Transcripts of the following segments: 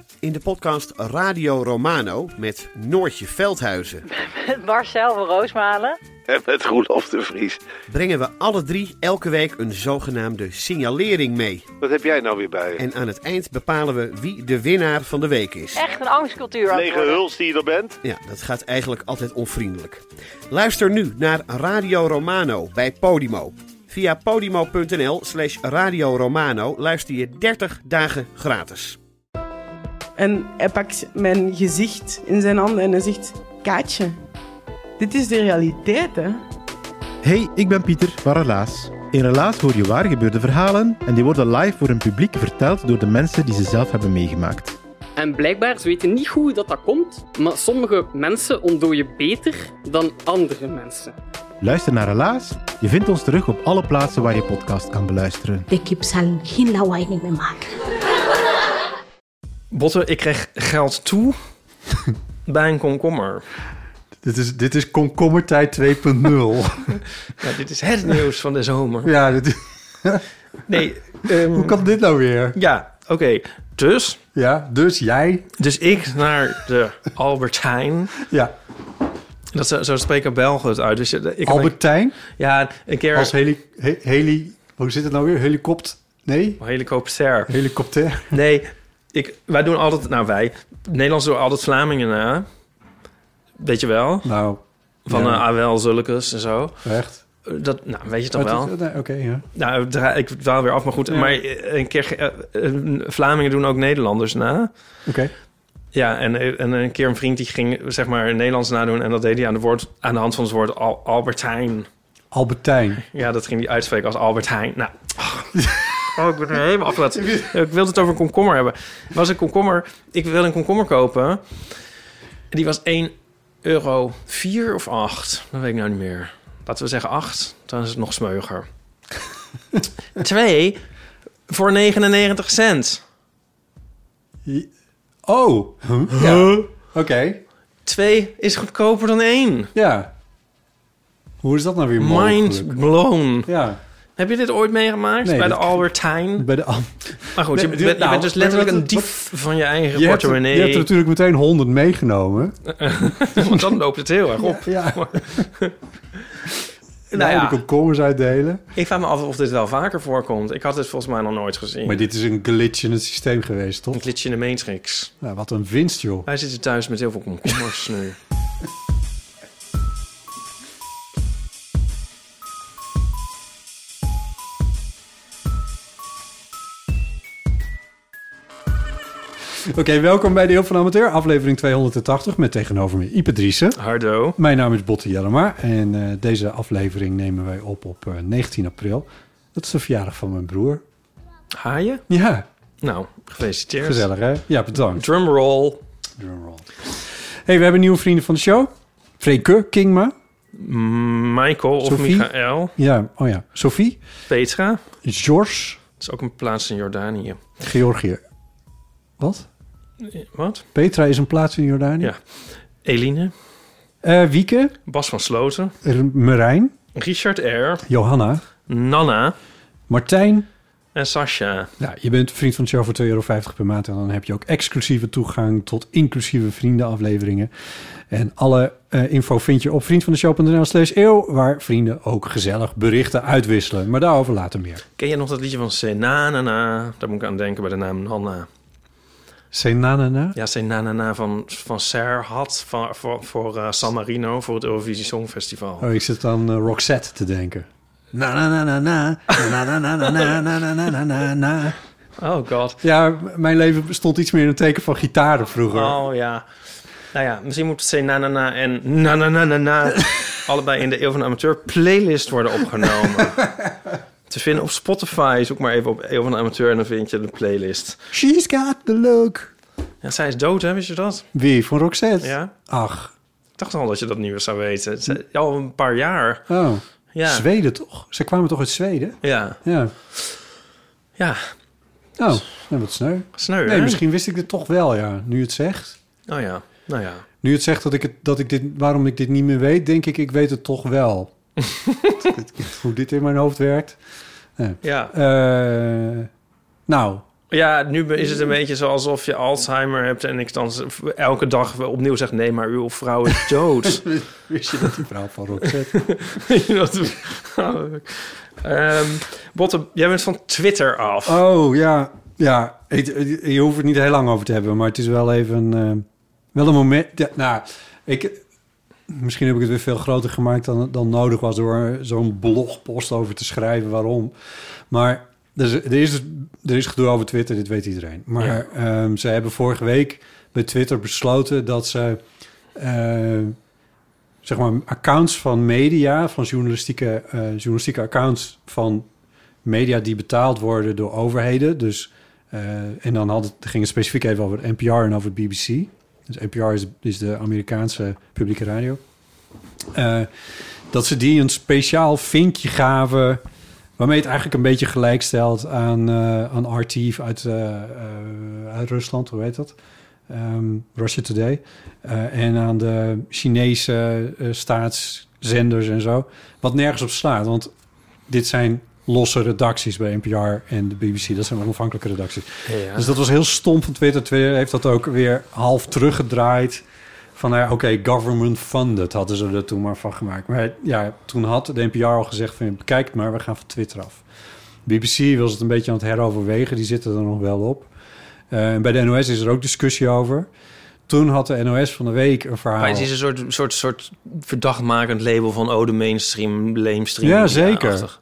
In de podcast Radio Romano met Noortje Veldhuizen. Met Marcel van Roosmalen. En met Roelof de Vries. Brengen we alle drie elke week een zogenaamde signalering mee. Wat heb jij nou weer bij je? En aan het eind bepalen we wie de winnaar van de week is. Echt een angstcultuur. Lege huls die je er bent? Ja, dat gaat eigenlijk altijd onvriendelijk. Luister nu naar Radio Romano bij Podimo. Via podimo.nl/Radio Romano luister je 30 dagen gratis. En hij pakt mijn gezicht in zijn handen en hij zegt... Kaatje, dit is de realiteit, hè? Hey, ik ben Pieter van Relaas. In Relaas hoor je waar gebeurde verhalen en die worden live voor een publiek verteld door de mensen die ze zelf hebben meegemaakt. En blijkbaar, ze weten niet hoe dat komt, maar sommige mensen ontdooien beter dan andere mensen. Luister naar Relaas. Je vindt ons terug op alle plaatsen waar je podcast kan beluisteren. De kip zal geen lawaai niet meer maken. Botte, ik kreeg geld toe bij een komkommer. Dit is komkommertijd 2.0. Ja, dit is het nieuws van de zomer. Ja, dit is... Nee. Hoe kan dit nou weer? Ja, oké. Dus? Ja, dus jij? Dus ik naar de Albert Heijn. Ja. Dat zo spreken Belgen het uit. Dus Albertijn? Ja, een keer... Als hoe zit het nou weer? Helikopter. Helikopter? Nee, wij doen altijd... Nou, Nederlands doen altijd Vlamingen na. Weet je wel? Nou... Van wel, zulkes en zo. Echt? Dat, nou, weet je toch wel? Oké, ja. Nou, ik dwaal weer af, maar goed. Ja. Maar een keer... Vlamingen doen ook Nederlanders na. Oké. Ja, en een keer een vriend die ging, zeg maar, Nederlands nadoen... en dat deed hij aan de hand van het woord Albertijn. Albertijn? Ja, dat ging hij uitspreken als Albert Heijn. Nou... Oh, ik ben er helemaal afgelaten. Ik wilde het over een komkommer hebben. Was een komkommer... Ik wilde een komkommer kopen. Die was €1,04 of 8. Dat weet ik nou niet meer. Laten we zeggen 8. Dan is het nog smeuiger. 2 voor 99 cent. Oh. Ja. Oké. 2 is goedkoper dan 1. Ja. Hoe is dat nou weer mogelijk? Mind blown. Ja. Heb je dit ooit meegemaakt? Nee, bij de Albert Heijn? Bij de Maar goed, je bent dus letterlijk een dief van je eigen portemonnee. Je hebt er natuurlijk meteen 100 meegenomen. Want dan loopt het heel erg op. Ja. Nou ja. De komkommers uitdelen. Ik vraag me af of dit wel vaker voorkomt. Ik had het volgens mij nog nooit gezien. Maar dit is een glitch in het systeem geweest, toch? Een glitch in de matrix. Nou, wat een winst, joh. Wij zitten thuis met heel veel komkommers nu. Oké, welkom bij de Heel van Amateur, aflevering 280 met tegenover me Ipe Driessen. Hardo. Mijn naam is Botte Jellema en deze aflevering nemen wij op 19 april. Dat is de verjaardag van mijn broer. Haaien? Ja. Nou, gefeliciteerd. Gezellig, hè? Ja, bedankt. Drumroll. Hey, we hebben nieuwe vrienden van de show. Freke Kingma. Michael Sophie? Of Michael. Ja, oh ja. Sophie. Petra. George. Dat is ook een plaats in Jordanië. Georgië. Wat? Wat? Petra is een plaats in Jordanië? Ja. Eline. Wieke. Bas van Sloten. Marijn. Richard R. Johanna. Nanna. Martijn. En Sascha. Ja, je bent vriend van de show voor €2,50 per maand. En dan heb je ook exclusieve toegang tot inclusieve vriendenafleveringen. En alle info vind je op vriendvandeshow.nl/eeuw... waar vrienden ook gezellig berichten uitwisselen. Maar daarover later meer. Ken je nog dat liedje van Senanana? Daar moet ik aan denken bij de naam Nanna. Senanana? Ja, Senanana van Serhat voor San Marino... voor het Eurovisie Songfestival. Oh, ik zit aan Roxette te denken. Na na na na na na na na na na na na na na. Oh god. Ja, mijn leven stond iets meer in het teken van gitaren vroeger. Oh ja. Nou ja, misschien moet Senanana en na allebei in de Eeuw van de Amateur playlist worden opgenomen. Te vinden op Spotify. Zoek maar even op Eeuw van de Amateur en dan vind je de playlist. She's got the look. Ja, zij is dood, hè? Wist je dat? Wie? Van Roxette? Ja. Ach. Ik dacht al dat je dat nieuws zou weten. Al een paar jaar. Oh. Ja. Zweden toch? Ze kwamen toch uit Zweden? Ja. Ja. Ja. Oh, wat sneu. Sneu, nee, hè? Misschien wist ik het toch wel, ja. Nu het zegt. Oh ja, nou ja. Nu het zegt waarom ik dit niet meer weet, denk ik weet het toch wel. Hoe dit in mijn hoofd werkt. Ja. Nou, Ja, nu is het een beetje alsof je Alzheimer hebt... en ik dan elke dag opnieuw zeg... nee, maar uw vrouw is dood. Wist je dat die vrouw van Roxette? Botte, jij bent van Twitter af. Oh, ja. Ja, je hoeft het niet heel lang over te hebben... maar het is wel even wel een moment... Ja, misschien heb ik het weer veel groter gemaakt dan nodig was... door zo'n blogpost over te schrijven waarom. Maar er is gedoe over Twitter, dit weet iedereen. Maar ze hebben vorige week bij Twitter besloten... dat ze zeg maar accounts van media... van journalistieke accounts van media... die betaald worden door overheden. Dus, en dan ging het specifiek even over het NPR en over het BBC... Dus NPR is de Amerikaanse publieke radio. Dat ze die een speciaal vinkje gaven... waarmee het eigenlijk een beetje gelijk stelt aan RT uit Rusland, hoe heet dat? Russia Today. En aan de Chinese staatszenders en zo. Wat nergens op slaat, want dit zijn... losse redacties bij NPR en de BBC. Dat zijn onafhankelijke redacties. Ja. Dus dat was heel stom van Twitter. Twitter heeft dat ook weer half teruggedraaid. Van, oké, government funded hadden ze er toen maar van gemaakt. Maar ja, toen had de NPR al gezegd van... bekijk het maar, we gaan van Twitter af. BBC was het een beetje aan het heroverwegen. Die zitten er nog wel op. En bij de NOS is er ook discussie over... Toen had de NOS van de week een verhaal... Maar het is een soort verdachtmakend label van... de mainstream, lamestream. Ja, zeker.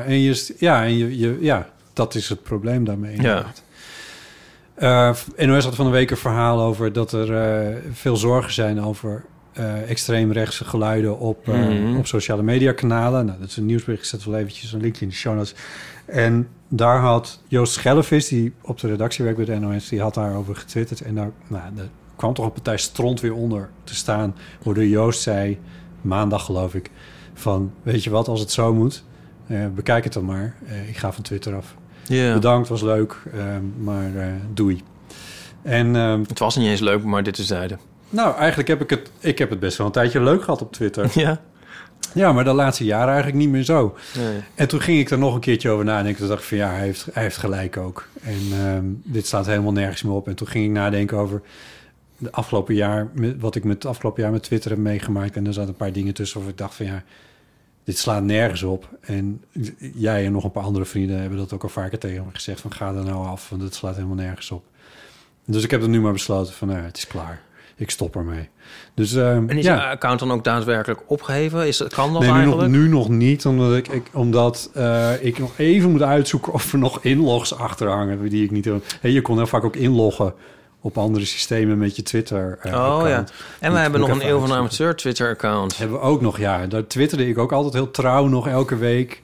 Ja, dat is het probleem daarmee. Inderdaad. NOS had van de week een verhaal over... dat er veel zorgen zijn over extreemrechtse geluiden... op sociale mediakanalen. Nou, dat is een nieuwsbericht. Ik zet wel eventjes een linkje in de show notes. En daar had Joost Schellevis, die op de redactie werkt bij de NOS... die had daarover getwitterd. En daar kwam toch een partij stront weer onder te staan... waardoor Joost zei, maandag geloof ik... van, weet je wat, als het zo moet... bekijk het dan maar. Ik ga van Twitter af. Yeah. Bedankt, was leuk, maar doei. En, het was niet eens leuk, maar dit is zijde. Nou, eigenlijk heb het best wel een tijdje leuk gehad op Twitter. Ja. Ja, maar de laatste jaren eigenlijk niet meer zo. Nee. En toen ging ik er nog een keertje over nadenken. Toen dacht ik van ja, hij heeft gelijk ook. En dit staat helemaal nergens meer op. En toen ging ik nadenken over de afgelopen jaar... wat ik het afgelopen jaar met Twitter heb meegemaakt. En er zaten een paar dingen tussen waarvan ik dacht van ja... dit slaat nergens op. En jij en nog een paar andere vrienden hebben dat ook al vaker tegen me gezegd... van ga er nou af, want het slaat helemaal nergens op. Dus ik heb er nu maar besloten van het is klaar. Ik stop ermee. Dus, en is je account dan ook daadwerkelijk opgeheven? Kan dat eigenlijk? Nu nog niet, omdat ik nog even moet uitzoeken... of er nog inlogs achter hangen die ik niet heb. Je kon heel vaak ook inloggen op andere systemen met je Twitter-account. Ja. En we hebben nog een Eeuw van Amateur Twitter-account. Hebben we ook nog, ja. Daar twitterde ik ook altijd heel trouw nog elke week...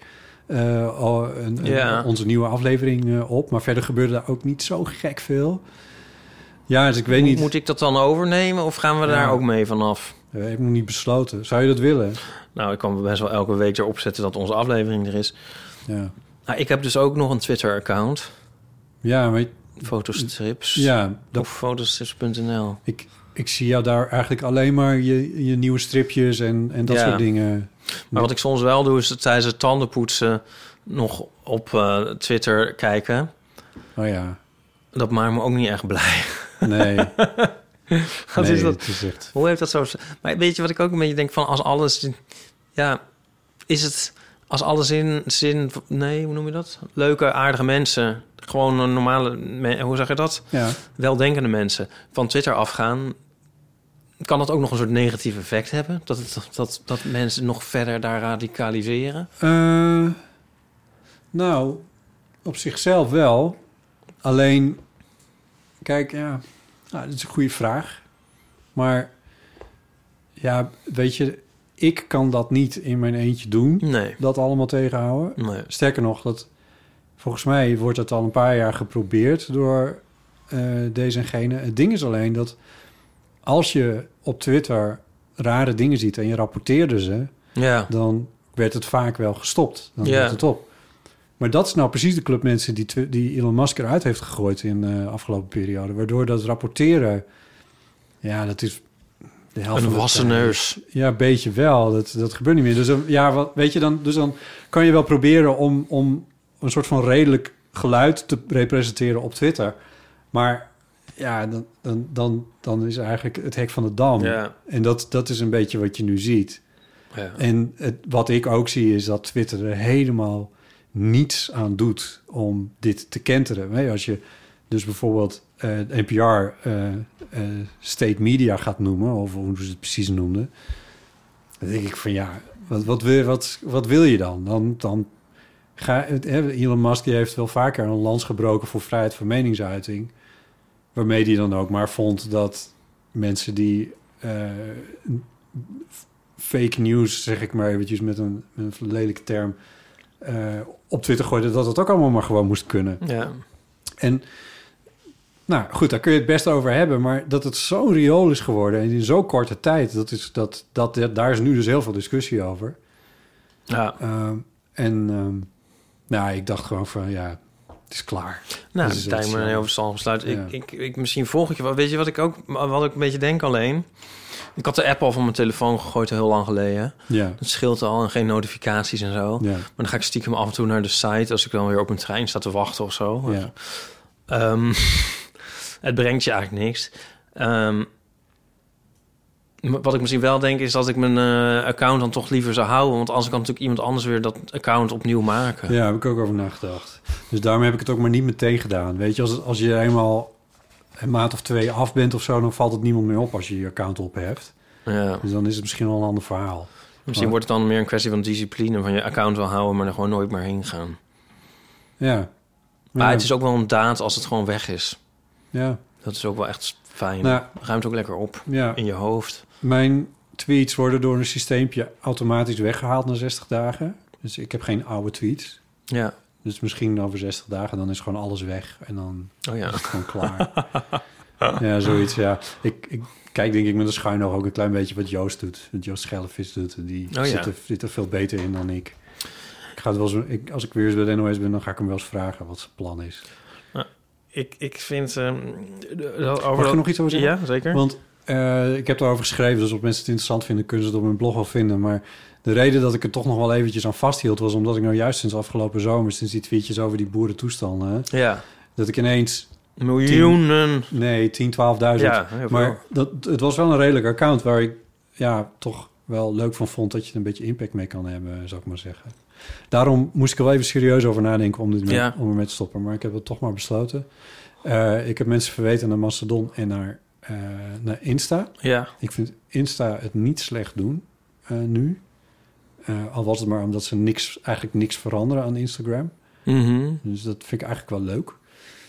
onze nieuwe aflevering op. Maar verder gebeurde daar ook niet zo gek veel... Ja, dus ik weet niet... Moet ik dat dan overnemen of gaan we daar ook mee vanaf? Ik heb nog niet besloten. Zou je dat willen? Nou, ik kan best wel elke week erop zetten dat onze aflevering er is. Ja. Nou, ik heb dus ook nog een Twitter-account. Ja, maar... Fotostrips. Ja. Of fotostrips.nl. Ik zie jou daar eigenlijk alleen maar je nieuwe stripjes en dat soort dingen. Maar wat ik soms wel doe, is tijdens het tandenpoetsen nog op Twitter kijken. Oh ja. Dat maakt me ook niet echt blij. Nee. Wat is dat? Hoe heeft dat zo... Maar weet je wat ik ook een beetje denk van als alles... Ja, is het als alles zin... Nee, hoe noem je dat? Leuke, aardige mensen. Gewoon een normale... Hoe zeg je dat? Ja. Weldenkende mensen. Van Twitter afgaan. Kan dat ook nog een soort negatief effect hebben? Dat mensen nog verder daar radicaliseren? Nou, op zichzelf wel. Alleen... Kijk, ja, dat is een goede vraag. Maar ja, weet je, ik kan dat niet in mijn eentje doen. Nee. Dat allemaal tegenhouden. Nee. Sterker nog, volgens mij wordt het al een paar jaar geprobeerd door deze en gene. Het ding is alleen dat als je op Twitter rare dingen ziet en je rapporteerde ze... Ja. Dan werd het vaak wel gestopt. Dan werd het op. Maar dat is nou precies de club mensen die Elon Musk eruit heeft gegooid in de afgelopen periode. Waardoor dat rapporteren, ja, dat is de helft een wassen neus. Ja, een beetje wel. Dat gebeurt niet meer. Dus ja, weet je dan? Dus dan kan je wel proberen om een soort van redelijk geluid te representeren op Twitter. Maar ja, dan is eigenlijk het hek van de dam. Ja. En dat is een beetje wat je nu ziet. Ja. En wat ik ook zie is dat Twitter er helemaal niets aan doet om dit te kenteren. Nee, als je dus bijvoorbeeld NPR State Media gaat noemen, of hoe ze het precies noemden, dan denk ik van ja, wat wil je dan? Dan Elon Musk die heeft wel vaker een lans gebroken voor vrijheid van meningsuiting, waarmee hij dan ook maar vond dat mensen die fake news, zeg ik maar eventjes met een lelijke term, op Twitter gooiden, dat het ook allemaal maar gewoon moest kunnen. Ja. En nou goed, daar kun je het best over hebben, maar dat het zo'n riool is geworden en in zo'n korte tijd, daar is nu dus heel veel discussie over. Ja. Ik dacht gewoon van ja, het is klaar. Nou, dus het lijkt me een heel verstandig besluit. Ja. Ik misschien volgend jaar, weet je wat ik een beetje denk alleen? Ik had de app al van mijn telefoon gegooid heel lang geleden. Ja. Dat scheelt al en geen notificaties en zo. Ja. Maar dan ga ik stiekem af en toe naar de site als ik dan weer op een trein sta te wachten of zo. Ja. Het brengt je eigenlijk niks. Wat ik misschien wel denk is dat ik mijn account dan toch liever zou houden. Want als ik kan natuurlijk iemand anders weer dat account opnieuw maken. Ja, heb ik ook over nagedacht. Dus daarom heb ik het ook maar niet meteen gedaan. Weet je, als je eenmaal een maand of 2 af bent of zo, dan valt het niemand meer op als je je account op hebt. Ja. Dus dan is het misschien wel een ander verhaal. Misschien wordt het dan meer een kwestie van discipline, van je account wel houden, maar er gewoon nooit meer heen gaan. Ja. Maar het is ook wel een daad als het gewoon weg is. Ja. Dat is ook wel echt fijn. Nou, ruimt ook lekker op in je hoofd. Mijn tweets worden door een systeempje automatisch weggehaald na 60 dagen. Dus ik heb geen oude tweets. Ja. Dus misschien over 60 dagen, dan is gewoon alles weg. En dan is het gewoon klaar. Ja, zoiets, ja. Ik kijk denk ik met een schuin oog ook een klein beetje wat Joost doet. Wat Joost Schellevis doet. Die zit er veel beter in dan ik. Ik ga het wel als ik weer eens bij de NOS ben, dan ga ik hem wel eens vragen wat zijn plan is. Ik vind... Mag ik er nog iets over zeggen? Ja, zeker. Want ik heb daarover geschreven, dus als mensen het interessant vinden, kunnen ze het op mijn blog wel vinden. Maar de reden dat ik er toch nog wel eventjes aan vasthield, was omdat ik nou juist sinds afgelopen zomer, sinds die tweetjes over die boerentoestanden, dat ik ineens... Miljoenen. 10.000, 12.000. Ja, maar het was wel een redelijk account waar ik toch wel leuk van vond dat je er een beetje impact mee kan hebben, zou ik maar zeggen. Daarom moest ik er wel even serieus over nadenken om ermee te stoppen. Maar ik heb het toch maar besloten. Ik heb mensen verweten naar Mastodon en naar Insta. Ja. Ik vind Insta het niet slecht doen nu. Al was het maar omdat ze eigenlijk niks veranderen aan Instagram. Mm-hmm. Dus dat vind ik eigenlijk wel leuk.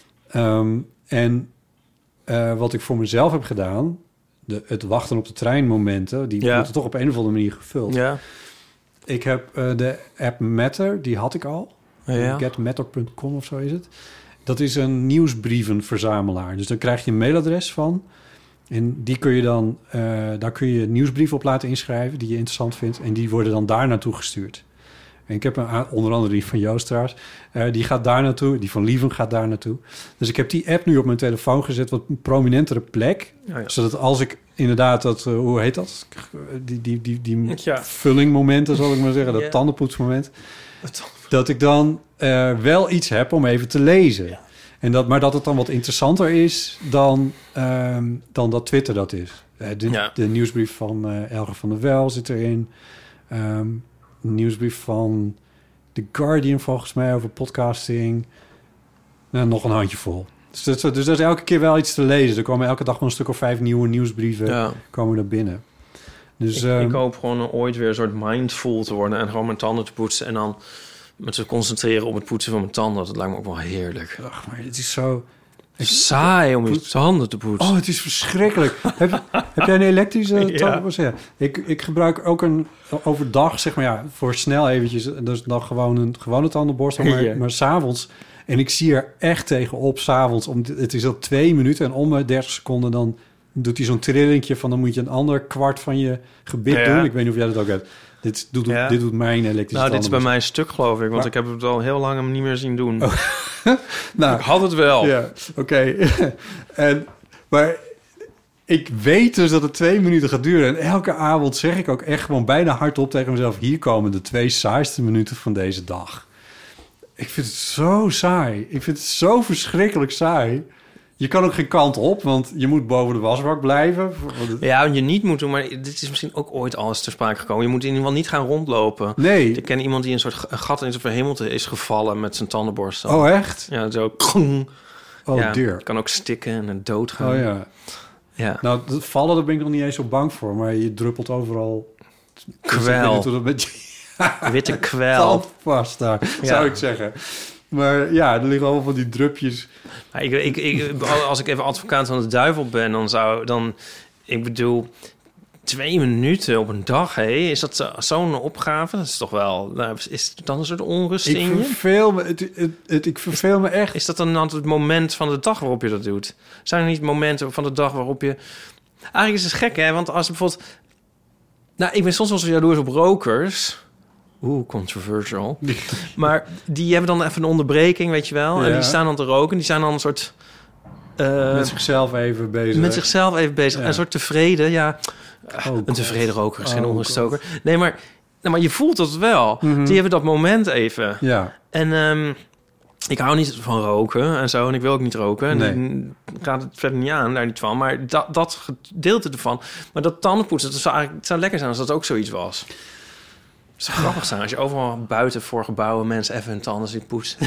Wat ik voor mezelf heb gedaan, het wachten op de treinmomenten, die worden toch op een of andere manier gevuld. Ja. Ik heb de app Matter, die had ik al. Ja. Getmatter.com of zo is het. Dat is een nieuwsbrievenverzamelaar. Dus daar krijg je een mailadres van. En die kun je dan, daar kun je nieuwsbrieven op laten inschrijven die je interessant vindt. En die worden dan daar naartoe gestuurd. En ik heb onder andere die van Joost trouwens. Die gaat daar naartoe. Die van Lieven gaat daar naartoe. Dus ik heb die app nu op mijn telefoon gezet. Wat een prominentere plek. Zodat als ik inderdaad dat... hoe heet dat? Die vullingmomenten, zal ik maar zeggen. Dat tandenpoetsmoment. Dat ik dan wel iets heb om even te lezen. Ja. Maar dat het dan wat interessanter is dan dat Twitter dat is. De nieuwsbrief van Elge van der Wel zit erin. Een nieuwsbrief van The Guardian volgens mij over podcasting. Nog een handjevol. Dus er is elke keer wel iets te lezen. Er komen elke dag wel een stuk of 5 nieuwe nieuwsbrieven komen er binnen. Dus, ik hoop gewoon ooit weer een soort mindful te worden en gewoon mijn tanden te poetsen en dan me te concentreren op het poetsen van mijn tanden. Dat lijkt me ook wel heerlijk. Ach, maar het is zo... saai om je tanden te poetsen. Oh, het is verschrikkelijk. heb jij een elektrische tandenborstel? Ja. Ik gebruik ook overdag, zeg maar voor snel eventjes, dus dan gewoon een gewone tandenborstel, maar 's avonds. En ik zie er echt tegenop 's avonds. Het is al 2 minuten en om 30 seconden dan doet hij zo'n trillingje van dan moet je een ander kwart van je gebit doen. Ik weet niet of jij dat ook hebt. Dit doet mijn elektrische Nou, dit is bij mij een stuk, geloof ik. Want ik heb het al heel lang hem niet meer zien doen. Oh. Nou, ik had het wel. Ja, oké. Maar ik weet dus dat het 2 minuten gaat duren. En elke avond zeg ik ook echt gewoon bijna hardop tegen mezelf... hier komen de 2 saaiste minuten van deze dag. Ik vind het zo saai. Ik vind het zo verschrikkelijk saai. Je kan ook geen kant op, want je moet boven de wasbak blijven. Ja, je niet moet doen, maar dit is misschien ook ooit alles ter sprake gekomen. Je moet in ieder geval niet gaan rondlopen. Nee. Ik ken iemand die een soort gat in zijn verhemelte is gevallen met zijn tandenborstel. Oh, echt? Ja, zo. Oh, ja, dear. kan ook stikken en doodgaan. Oh, ja. Ja. Nou, dat vallen, daar ben ik nog niet eens zo bang voor. Maar je druppelt overal... Kwel. Dus met witte kwel. Tandpasta, zou ik zeggen. Maar ja, er liggen allemaal van die drupjes. Als ik even advocaat van de duivel ben, dan ik bedoel, 2 minuten op een dag, hé? Is dat zo'n opgave? Dat is toch wel... Is er dan een soort onrust in je? Ik verveel me echt. Is dat dan het moment van de dag waarop je dat doet? Zijn er niet momenten van de dag waarop je... Eigenlijk is het gek, hè? Want als bijvoorbeeld... Nou, ik ben soms wel zo jaloers op rokers. Controversial. Maar die hebben dan even een onderbreking, weet je wel. Ja. En die staan dan te roken. Die zijn dan een soort... met zichzelf even bezig. Ja. Een soort tevreden, ja. Een tevreden roker is geen ongestoker. Nee, maar je voelt dat wel. Mm-hmm. Die hebben dat moment even. Ja. En ik hou niet van roken en zo. En ik wil ook niet roken. Nee. En ik raad het verder niet aan, daar niet van. Maar dat gedeelte ervan. Maar dat tandenpoetsen, het zou lekker zijn als dat ook zoiets was. Het zou grappig zijn als je overal buiten voor gebouwen mensen even hun tanden ziet poetsen.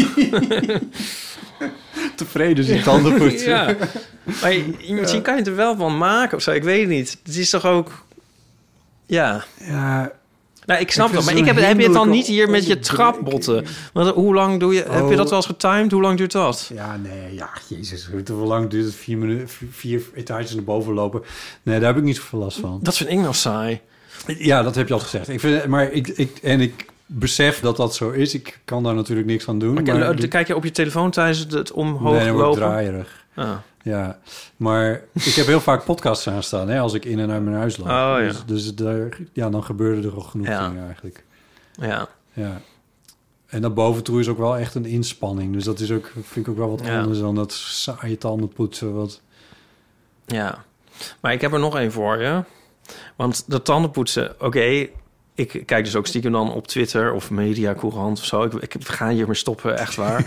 Tevreden ziet tanden poetsen. Ja. Maar misschien kan je het er wel van maken of zo. Ik weet het niet. Het is toch ook... Ja. Nou, ik snap dat. Maar heb je het dan niet hier met je trapbotten? Want hoe lang doe je... Heb je dat wel eens getimed? Hoe lang duurt dat? Ja, nee. Ja, jezus. Hoe lang duurt het? 4 minuten, 4 etages naar boven lopen? Nee, daar heb ik niet zoveel last van. Dat vind ik wel saai. Ja, dat heb je al gezegd. Ik besef dat dat zo is. Ik kan daar natuurlijk niks aan doen. Maar kijk je op je telefoon tijdens het omhoog dan lopen? Nee, draaierig. Ah. Ja, maar ik heb heel vaak podcasts aanstaan, hè, als ik in en uit mijn huis loop. Oh, ja. Dus dan gebeuren er al genoeg dingen eigenlijk. Ja. En naar boven toe is ook wel echt een inspanning. Dus dat is ook, vind ik ook wel wat anders dan dat saaie tanden poetsen. Ja, maar ik heb er nog één voor je. Want dat tandenpoetsen, oké, ik kijk dus ook stiekem dan op Twitter of Mediacourant of zo. Ik ga hiermee stoppen, echt waar.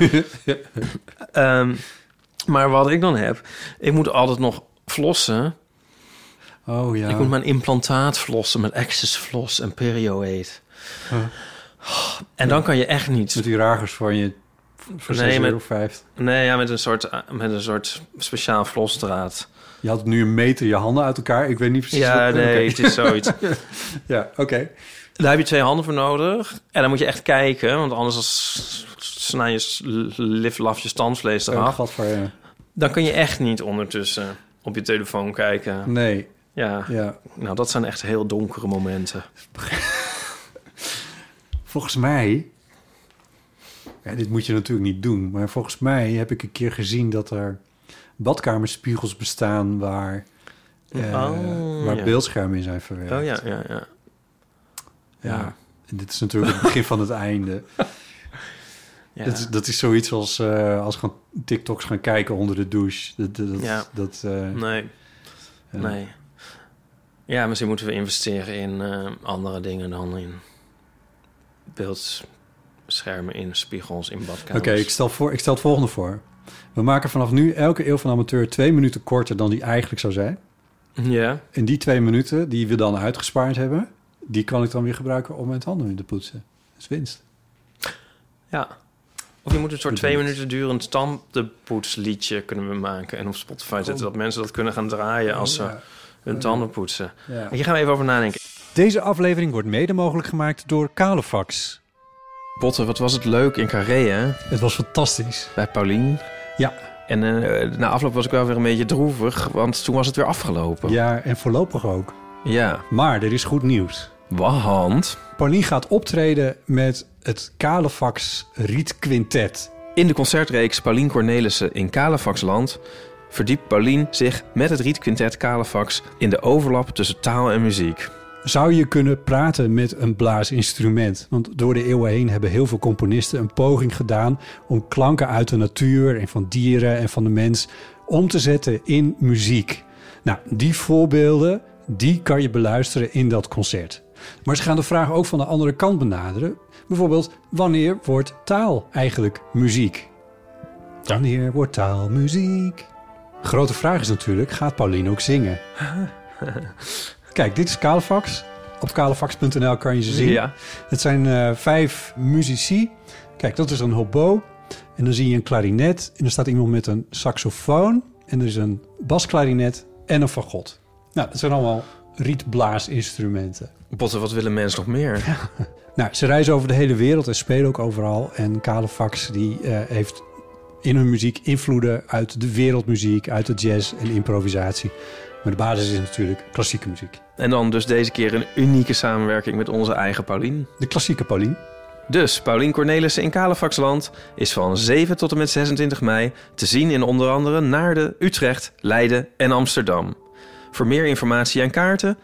Maar wat ik dan heb, ik moet altijd nog flossen. Oh ja. Ik moet mijn implantaat flossen met Access Floss en Perioate. En dan kan je echt niet... Met die ragers van je voor €6,50. Nee, ja, met een soort speciaal flosdraad. Je had nu 1 meter je handen uit elkaar. Ik weet niet precies... Ja, het is zoiets. Ja, oké. Daar heb je 2 handen voor nodig. En dan moet je echt kijken, want anders snij je lafje tandvlees eraf. Dan kun je echt niet ondertussen op je telefoon kijken. Nee. Ja. Nou, dat zijn echt heel donkere momenten. Volgens mij... Ja, dit moet je natuurlijk niet doen. Maar volgens mij heb ik een keer gezien dat er badkamerspiegels bestaan waar beeldschermen in zijn verwerkt. Oh ja. En dit is natuurlijk het begin van het einde. Ja. Dat is zoiets als gewoon TikToks gaan kijken onder de douche. Nee. Ja, misschien moeten we investeren in andere dingen dan in beeldschermen, in spiegels, in badkamers. Oké, ik stel het volgende voor. We maken vanaf nu elke Eeuw van Amateur 2 minuten korter dan die eigenlijk zou zijn. Ja. En die 2 minuten die we dan uitgespaard hebben, die kan ik dan weer gebruiken om mijn tanden in te poetsen. Dat is winst. Ja. Of je moet een soort 2 minuten durend tandenpoetsliedje kunnen we maken. En op Spotify zetten dat mensen dat kunnen gaan draaien als ze hun tanden poetsen. Ja. Hier gaan we even over nadenken. Deze aflevering wordt mede mogelijk gemaakt door Calefax. Botte, wat was het leuk in Carré, hè? Het was fantastisch. Bij Paulien. Ja. En na afloop was ik wel weer een beetje droevig, want toen was het weer afgelopen. Ja, en voorlopig ook. Ja. Maar er is goed nieuws. Want? Paulien gaat optreden met het Calefax Riet Quintet. In de concertreeks Paulien Cornelissen in Calefaxland verdiept Paulien zich met het Riet Quintet Calefax in de overlap tussen taal en muziek. Zou je kunnen praten met een blaasinstrument? Want door de eeuwen heen hebben heel veel componisten een poging gedaan om klanken uit de natuur en van dieren en van de mens om te zetten in muziek. Nou, die voorbeelden, die kan je beluisteren in dat concert. Maar ze gaan de vraag ook van de andere kant benaderen. Bijvoorbeeld, wanneer wordt taal eigenlijk muziek? Wanneer wordt taal muziek? Grote vraag is natuurlijk, gaat Pauline ook zingen? Kijk, dit is Calefax. Op calefax.nl kan je ze zien. Ja. Het zijn 5 muzici. Kijk, dat is een hobo. En dan zie je een klarinet. En er staat iemand met een saxofoon. En er is een basklarinet en een fagot. Nou, dat zijn allemaal rietblaasinstrumenten. Botten, wat willen mensen nog meer? Nou, ze reizen over de hele wereld en spelen ook overal. En Calefax die heeft in hun muziek invloeden uit de wereldmuziek, uit de jazz en improvisatie. Maar de basis is natuurlijk klassieke muziek. En dan dus deze keer een unieke samenwerking met onze eigen Paulien. De klassieke Paulien. Dus Paulien Cornelissen in Calefaxland is van 7 tot en met 26 mei te zien in onder andere Naarden, Utrecht, Leiden en Amsterdam. Voor meer informatie en kaarten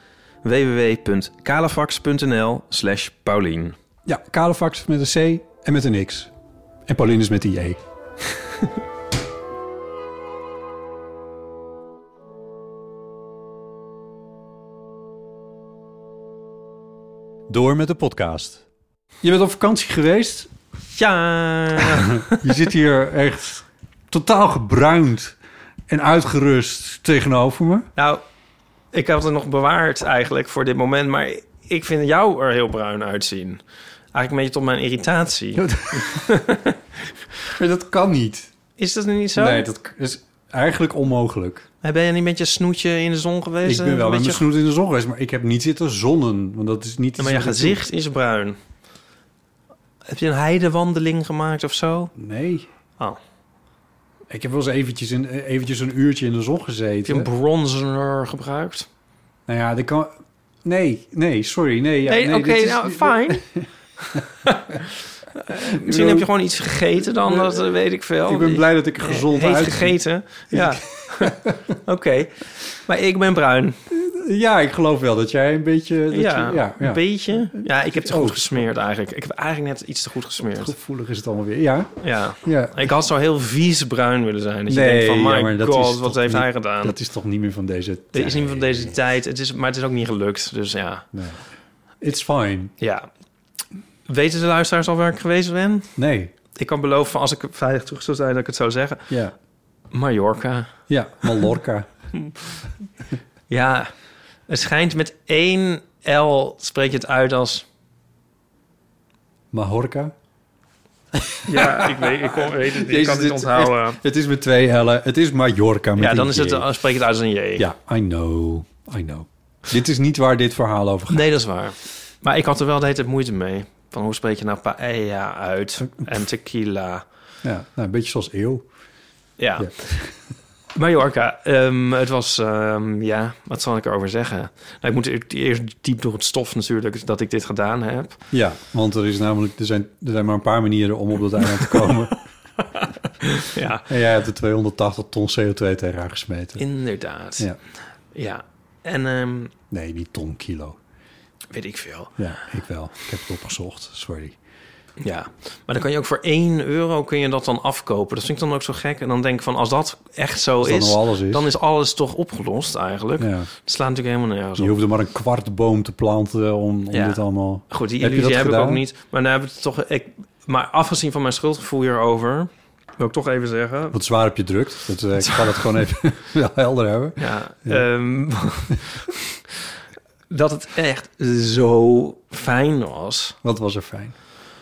www.calefax.nl/Paulien. Ja, Calefax met een C en met een X. En Paulien is met die E. Door met de podcast. Je bent op vakantie geweest? Ja. Je zit hier echt totaal gebruind en uitgerust tegenover me. Nou, ik had het nog bewaard eigenlijk voor dit moment, maar ik vind jou er heel bruin uitzien. Eigenlijk een beetje tot mijn irritatie. Maar dat kan niet. Is dat nu niet zo? Nee, dat is eigenlijk onmogelijk. Ben je niet met je snoetje in de zon geweest? Ik ben wel met mijn snoet in de zon geweest, maar ik heb niet zitten zonnen. Want dat is niet. Ja, maar je gezicht is bruin. Heb je een heidewandeling gemaakt of zo? Nee. Oh. Ik heb wel eens eventjes een uurtje in de zon gezeten. Heb je een bronzer gebruikt? Nou ja, dat kan. Nee, sorry. Nee, oké, nou, fijn. Misschien heb je gewoon iets gegeten dan, dat weet ik veel. Ik ben blij dat ik er gezond uit heb gegeten. Ja. Oké. Maar ik ben bruin. Ja, ik geloof wel dat jij een beetje... Een beetje. Ja, ik heb te goed gesmeerd eigenlijk. Ik heb eigenlijk net iets te goed gesmeerd. Gevoelig is het allemaal weer. Ja. Ik had zo heel vies bruin willen zijn. Dat je denkt van, my god, wat heeft hij gedaan? Dat is toch niet meer van deze tijd? Het is niet meer van deze tijd. Maar het is ook niet gelukt. Dus ja. Nee. It's fine. Ja. Weten de luisteraars al waar ik geweest ben? Nee. Ik kan beloven van als ik veilig terug zou zijn dat ik het zou zeggen. Ja. Mallorca. Ja, Mallorca. Ja, het schijnt met 1 L spreek je het uit als... Mallorca? Ja, ik weet het niet. Ik kan het niet onthouden. Het is met 2 L'en. Het is Mallorca met dan is het, spreek je het uit als een J. Ja, I know. Dit is niet waar dit verhaal over gaat. Nee, dat is waar. Maar ik had er wel de hele tijd moeite mee. Van hoe spreek je nou paella uit en tequila? Ja, nou, een beetje zoals eeuw. Ja. Mallorca, het was, wat zal ik erover zeggen? Nou, ik moet eerst diep door het stof natuurlijk dat ik dit gedaan heb. Ja, want er zijn maar een paar manieren om op dat eiland te komen. Ja. En jij hebt de 280 ton CO2 tegen haar gesmeten. Inderdaad. Ja. En... nee, niet ton, kilo. Weet ik veel. Ja, ik wel. Ik heb het opgezocht, sorry. Ja, maar dan kan je ook voor €1 kun je dat dan afkopen. Dat vind ik dan ook zo gek. En dan denk ik van, als dat echt zo is, dan is alles toch opgelost eigenlijk. Ja. Dat slaat natuurlijk helemaal nergens op. Je hoeft er maar een kwartboom te planten om dit allemaal... Goed, die illusie heb ik ook niet. Maar dan heb ik het toch... Maar afgezien van mijn schuldgevoel hierover, wil ik toch even zeggen... Wat zwaar op je drukt. Ik kan het gewoon even wel helder hebben. Ja. Dat het echt zo fijn was. Wat was er fijn?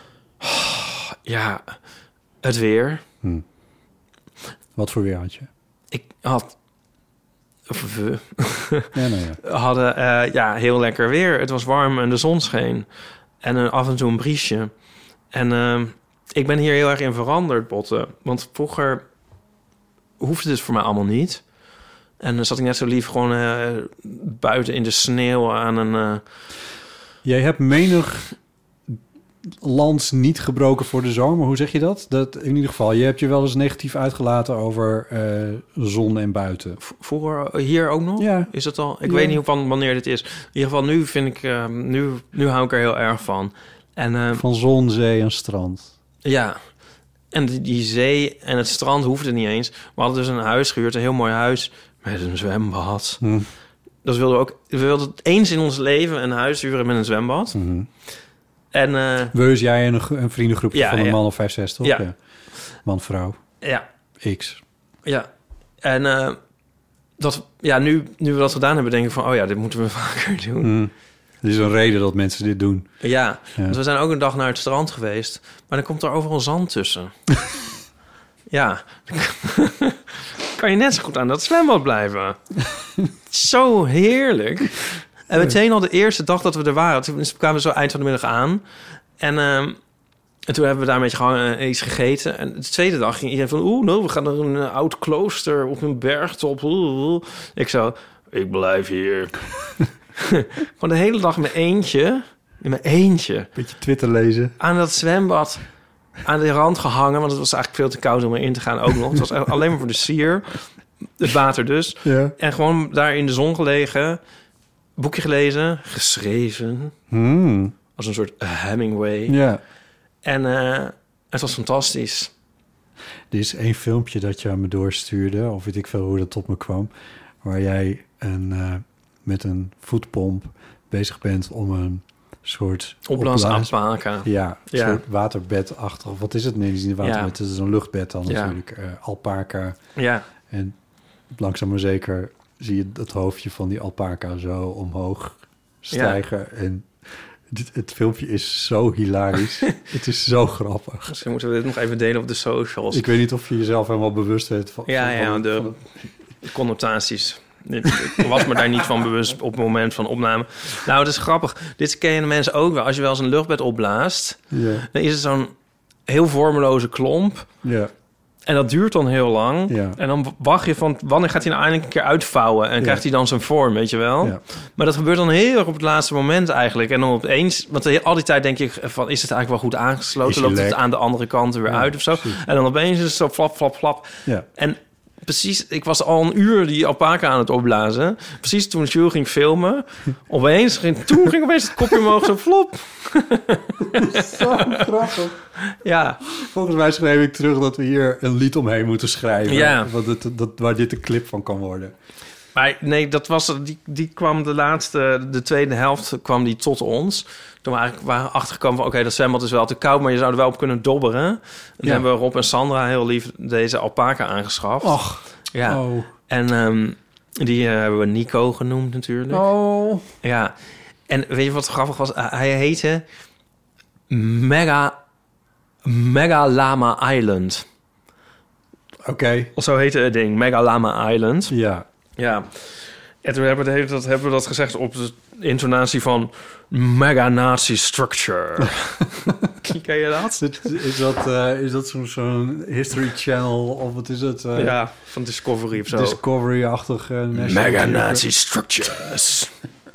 Ja, het weer. Wat voor weer had je? Ik had... We Ja. hadden heel lekker weer. Het was warm en de zon scheen. En af en toe een briesje. En ik ben hier heel erg in veranderd, Botte. Want vroeger hoefde het voor mij allemaal niet. En dan zat ik net zo lief gewoon buiten in de sneeuw aan een... Jij hebt menig lans niet gebroken voor de zomer. Hoe zeg je dat? Dat in ieder geval, je hebt je wel eens negatief uitgelaten over zon en buiten. Vroeger hier ook nog? Ja. Is dat al? Ik weet niet wanneer dit is. In ieder geval, nu vind ik... nu hou ik er heel erg van. En, van zon, zee en strand. Ja. En die zee en het strand hoefde niet eens. We hadden dus een huis gehuurd, een heel mooi huis met een zwembad. dat wilden we ook. We wilden het eens in ons leven een huis huren met een zwembad. Mm-hmm. En we is jij en een vriendengroepje van een man of 5, 6, toch? Ja. Man, vrouw. Ja. X. Ja. En nu we dat gedaan hebben, denk ik van... oh ja, dit moeten we vaker doen. Er is een reden dat mensen dit doen. Ja, want we zijn ook een dag naar het strand geweest. Maar dan komt er overal zand tussen. Ja. Kan je net zo goed aan dat zwembad blijven. Zo heerlijk. En meteen al de eerste dag dat we er waren... toen kwamen we zo eind van de middag aan. En toen hebben we daar een beetje gehangen en iets gegeten. En de tweede dag ging iedereen van... we gaan naar een oud klooster op een bergtop. Ik zo, ik blijf hier. Gewoon de hele dag in mijn eentje. Beetje Twitter lezen. Aan dat zwembad, aan de rand gehangen. Want het was eigenlijk veel te koud om erin te gaan ook nog. Het was alleen maar voor de sier. Het water dus. Ja. En gewoon daar in de zon gelegen. Boekje gelezen. Geschreven. Als een soort Hemingway. Ja. En het was fantastisch. Er is 1 filmpje dat je aan me doorstuurde. Of weet ik veel hoe dat tot me kwam. Waar jij met een voetpomp bezig bent om een soort... Opblaas-alpaca. Ja, een soort waterbedachtig. Wat is het? Nee, het is niet een waterbed. Het is een luchtbed dan natuurlijk. Alpaca. Ja. En langzaam maar zeker zie je het hoofdje van die alpaca zo omhoog stijgen. Ja. En het filmpje is zo hilarisch. Het is zo grappig. Misschien moeten we dit nog even delen op de socials. Ik weet niet of je jezelf helemaal bewust bent van... de connotaties... Ik was me daar niet van bewust op het moment van opname. Nou, het is grappig. Dit kennen mensen ook wel. Als je wel eens een luchtbed opblaast... dan is het zo'n heel vormeloze klomp. Ja. En dat duurt dan heel lang. Ja. En dan wacht je van... wanneer gaat hij nou eindelijk een keer uitvouwen? En krijgt hij dan zijn vorm, weet je wel? Ja. Maar dat gebeurt dan heel erg op het laatste moment eigenlijk. En dan opeens... want al die tijd denk je van... is het eigenlijk wel goed aangesloten? Loopt het aan de andere kant weer uit of zo? Precies. En dan opeens is het zo flap, flap, flap. Ja. En... precies, ik was al een uur die alpaca aan het opblazen. Precies toen Jules ging filmen. Toen ging opeens het kopje omhoog zo flop. Zo grappig. Ja. Volgens mij schreef ik terug dat we hier een lied omheen moeten schrijven. Ja. Waar dit een clip van kan worden. Maar nee, dat was, die kwam de tweede helft kwam die tot ons. Toen we eigenlijk waren achtergekomen van... oké, dat zwembad is wel te koud, maar je zou er wel op kunnen dobberen. En toen hebben we Rob en Sandra heel lief deze alpaca aangeschaft. Och. Ja. Oh. En die hebben we Nico genoemd natuurlijk. Oh. Ja. En weet je wat grappig was? Hij heette Mega Lama Island. Oké. Of zo heette het ding. Mega Lama Island. Ja. Ja. En toen hebben we dat gezegd op de intonatie van Mega Nazi Structure. Ken je dat? Is dat zo'n History Channel of wat is het? Ja, van Discovery of zo. Discovery-achtig. Mega Nazi Structures.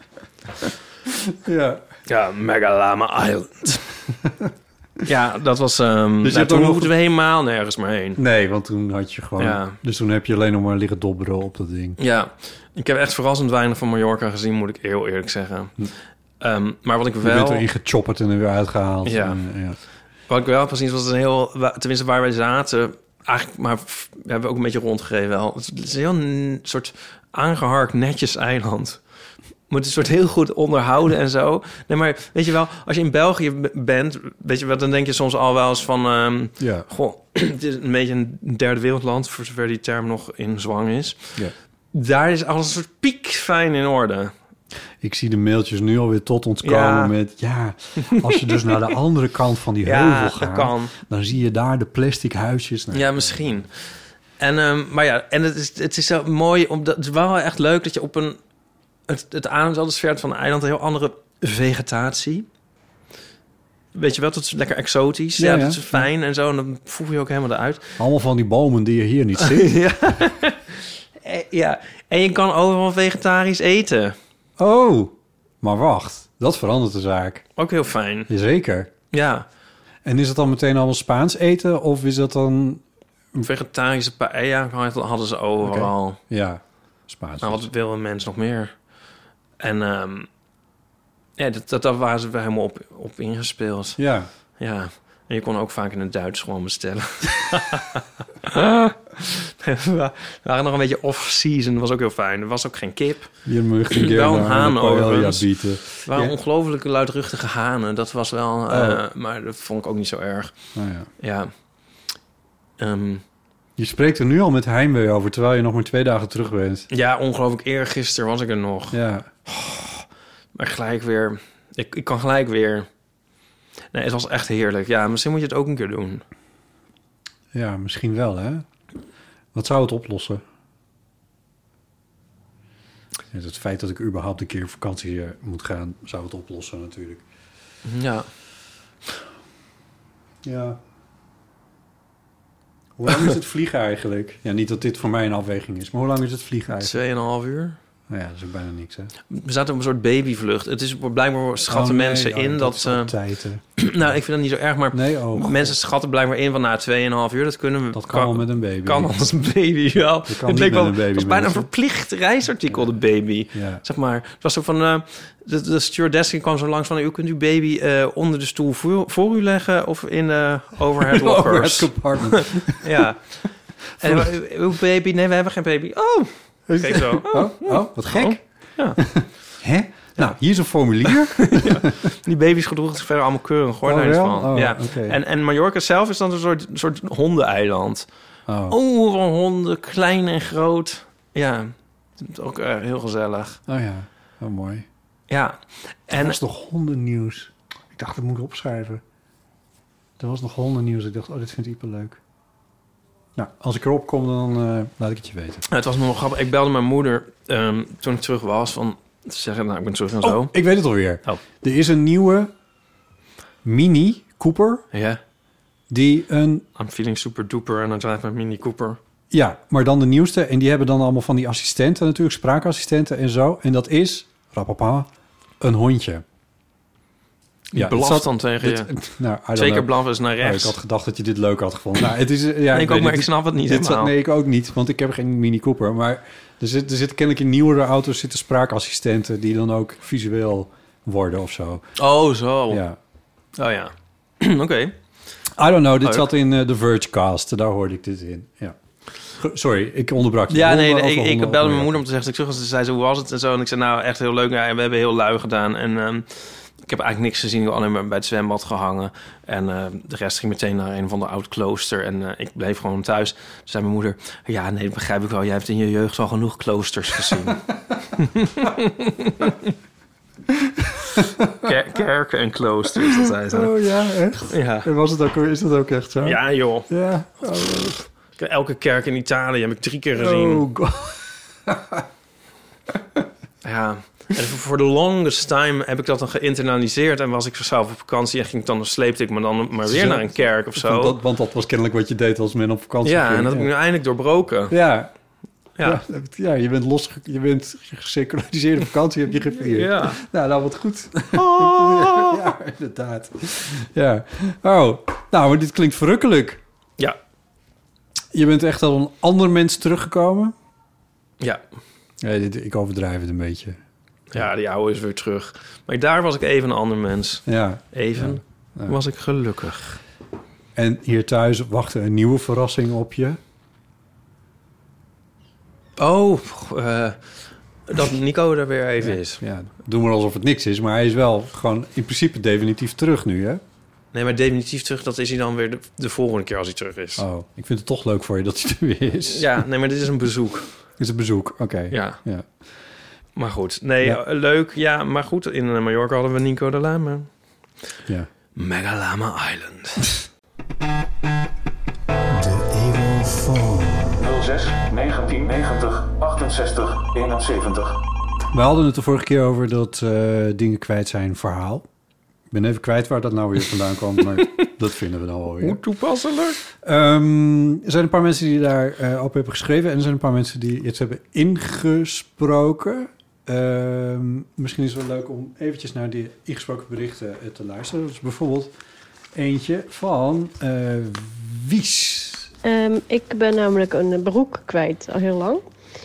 Ja. Ja, Mega Lama Island. Ja, dat was... dus toen moeten we helemaal nergens meer heen. Nee, want toen had je gewoon... Ja. Dus toen heb je alleen nog maar liggen dobberen op dat ding. Ja, ik heb echt verrassend weinig van Mallorca gezien, moet ik heel eerlijk zeggen. Maar wat ik wel... Je bent erin gechopperd en er weer uitgehaald. Ja. Ja. Wat ik wel heb gezien was een heel... Tenminste, waar wij zaten... Eigenlijk, maar we hebben ook een beetje rondgereden wel. Het is een heel soort aangeharkt netjes eiland. Moet een soort heel goed onderhouden en zo. Nee, maar weet je wel, als je in België bent, weet je wel, dan denk je soms al wel eens van, goh, het is een beetje een derde wereldland, voor zover die term nog in zwang is. Ja. Daar is alles een soort piekfijn in orde. Ik zie de mailtjes nu alweer tot ons komen met... als je dus naar de andere kant van die heuvel gaat... dan zie je daar de plastic huisjes. Ja, misschien. En, maar ja, en het is zo mooi, omdat het is wel echt leuk dat je op een... Het aanzaldersveld van een eiland een heel andere vegetatie. Weet je wel, het is lekker exotisch. Ja, dat is fijn en zo. En dan voel je ook helemaal eruit. Allemaal van die bomen die je hier niet ziet. Ja, en je kan overal vegetarisch eten. Oh, maar wacht. Dat verandert de zaak. Ook heel fijn. Jazeker. Ja. En is het dan meteen allemaal Spaans eten? Of is dat dan... Vegetarische paella hadden ze overal. Okay. Ja, Spaans. Nou, wat wil een mens nog meer? En daar waren ze helemaal op ingespeeld. Ja. Ja. En je kon ook vaak in het Duits gewoon bestellen. We waren nog een beetje off-season. Dat was ook heel fijn. Er was ook geen kip. Je mag een wel een haan overigens. bieten. Het waren ongelooflijk luidruchtige hanen. Dat was wel... maar dat vond ik ook niet zo erg. Ja. Je spreekt er nu al met heimwee over, terwijl je nog maar 2 dagen terug bent. Ja, ongelooflijk. Eergisteren was ik er nog. Ja. Maar gelijk weer... Ik kan gelijk weer... Nee, het was echt heerlijk. Ja, misschien moet je het ook een keer doen. Ja, misschien wel, hè? Wat zou het oplossen? Ja, het feit dat ik überhaupt een keer op vakantie moet gaan, zou het oplossen natuurlijk. Ja. Ja. Hoe lang is het vliegen eigenlijk? Ja, niet dat dit voor mij een afweging is, maar hoe lang is het vliegen eigenlijk? 2,5 uur. Nou ja, dat is ook bijna niks, hè? We zaten op een soort babyvlucht. Het is blijkbaar schatten mensen in dat ze... Nou, ik vind dat niet zo erg, maar mensen schatten blijkbaar in van 2,5 uur. Dat kunnen we. Dat kan wel met een baby. Kan als een baby wel. Dat kan niet met een baby. Het was bijna een verplicht reisartikel, de baby. Ja. Zeg maar. Het was zo van... de stewardess kwam zo langs van... U kunt uw baby onder de stoel voor u leggen of in de overhead lockers. Overhead compartment. Ja. En uw baby... Nee, we hebben geen baby. Oh! Kijk zo. Wat gek. Oh. Ja. Hè? Nou, hier is een formulier. Ja. Die baby's gedroegen zich verder allemaal keurig, hoor. Daar van. Ja. Okay. En Mallorca zelf is dan een soort hondeneiland. Van honden, klein en groot. Ja, ook heel gezellig. Oh ja, oh, mooi. Ja. En was nog hondennieuws. Ik dacht, dat moet ik opschrijven. Er was nog hondennieuws. Ik dacht, dit vindt Ipe leuk. Nou, als ik erop kom, dan laat ik het je weten. Het was nog grappig. Ik belde mijn moeder toen ik terug was van te zeggen, nou, ik ben terug en zo. Ik weet het alweer. Er is een nieuwe Mini Cooper. Ja. Die een... I'm feeling super duper en dan drive mijn Mini Cooper. Ja, maar dan de nieuwste. En die hebben dan allemaal van die assistenten natuurlijk, spraakassistenten en zo. En dat is, rapapa, een hondje. Ja, blaft dan tegen je. Nou, zeker blaffen is naar rechts. Ik had gedacht dat je dit leuk had gevonden. Nou, het is, ik ook, maar ik snap het niet helemaal. Nee, ik ook niet, want ik heb geen Mini Cooper. Maar er zitten kennelijk in nieuwere auto's zitten spraakassistenten die dan ook visueel worden of zo. Oh, zo. Ja. Oh ja. Oké. I don't know, dit zat in de Vergecast. Daar hoorde ik dit in. Ja. Sorry, ik onderbrak je. Ja, ik belde mijn moeder om te zeggen dat ik terug was. Ze zei, hoe was het en zo. En ik zei, nou, echt heel leuk. Ja, we hebben heel lui gedaan. En ik heb eigenlijk niks gezien. Alleen maar bij het zwembad gehangen. En de rest ging meteen naar een van de oud klooster. En ik bleef gewoon thuis. Toen zei mijn moeder, ja, nee, dat begrijp ik wel. Jij hebt in je jeugd al genoeg kloosters gezien. Kerken en kloosters, dat zei ze. Oh ja, echt? Ja. En is dat ook echt zo? Ja, joh. Ja. Elke kerk in Italië heb ik 3 keer gezien. Oh god. Ja. En voor de longest time heb ik dat dan geïnternaliseerd. En was ik zelf op vakantie en dan sleepte ik me dan maar weer naar een kerk of zo. Want dat was kennelijk wat je deed als men op vakantie ging. Ja, en dat heb ik nu eindelijk doorbroken. Ja. Ja, je bent geseculariseerde vakantie, heb je gevierd. Ja. Nou, wat goed. Oh. Ja, inderdaad. Ja. Oh, nou, maar dit klinkt verrukkelijk. Ja. Je bent echt al een ander mens teruggekomen? Ja. Ik overdrijf het een beetje. Ja, die oude is weer terug. Maar daar was ik even een ander mens. Ja. Even was ik gelukkig. En hier thuis wachtte een nieuwe verrassing op je. Oh, dat Nico er weer even is. Ja, doe maar alsof het niks is. Maar hij is wel gewoon in principe definitief terug nu, hè? Nee, maar definitief terug, dat is hij dan weer de volgende keer als hij terug is. Oh, ik vind het toch leuk voor je dat hij er weer is. Ja, nee, maar dit is een bezoek. Dit is een bezoek, oké. Ja. Maar goed, leuk. Ja, maar goed, in Mallorca hadden we Nico de Lama. Ja. Megalama Island. De Evil Phone. 06 1990 68 71. We hadden het de vorige keer over dat dingen kwijt zijn verhaal. Ik ben even kwijt waar dat nou weer vandaan kwam, maar dat vinden we dan wel weer. Hoe toepasselijk. Er zijn een paar mensen die daar op hebben geschreven en er zijn een paar mensen die iets hebben ingesproken. Misschien is het wel leuk om eventjes naar die ingesproken berichten te luisteren. Dat is bijvoorbeeld eentje van Wies. Ik ben namelijk een broek kwijt al heel lang.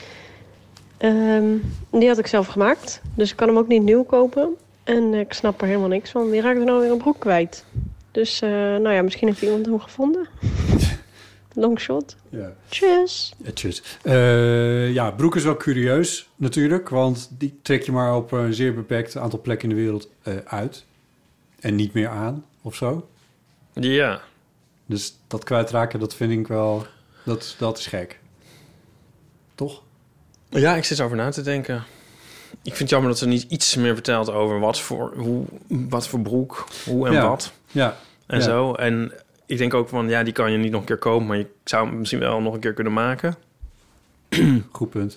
Die had ik zelf gemaakt, dus ik kan hem ook niet nieuw kopen. En ik snap er helemaal niks van. Wie raakt er nou weer een broek kwijt? Dus misschien heeft iemand hem gevonden. Longshot. Ja. Tjus. Tjus. Ja, broek is wel curieus natuurlijk, want die trek je maar op een zeer beperkt aantal plekken in de wereld uit. En niet meer aan, of zo. Ja. Dus dat kwijtraken, dat vind ik wel... Dat is gek. Toch? Ja, ik zit erover na te denken. Ik vind het jammer dat ze niet iets meer vertelt over wat voor broek, hoe en wat. Ja. En zo. En ik denk ook van, ja, die kan je niet nog een keer kopen, maar je zou hem misschien wel nog een keer kunnen maken. Goed punt.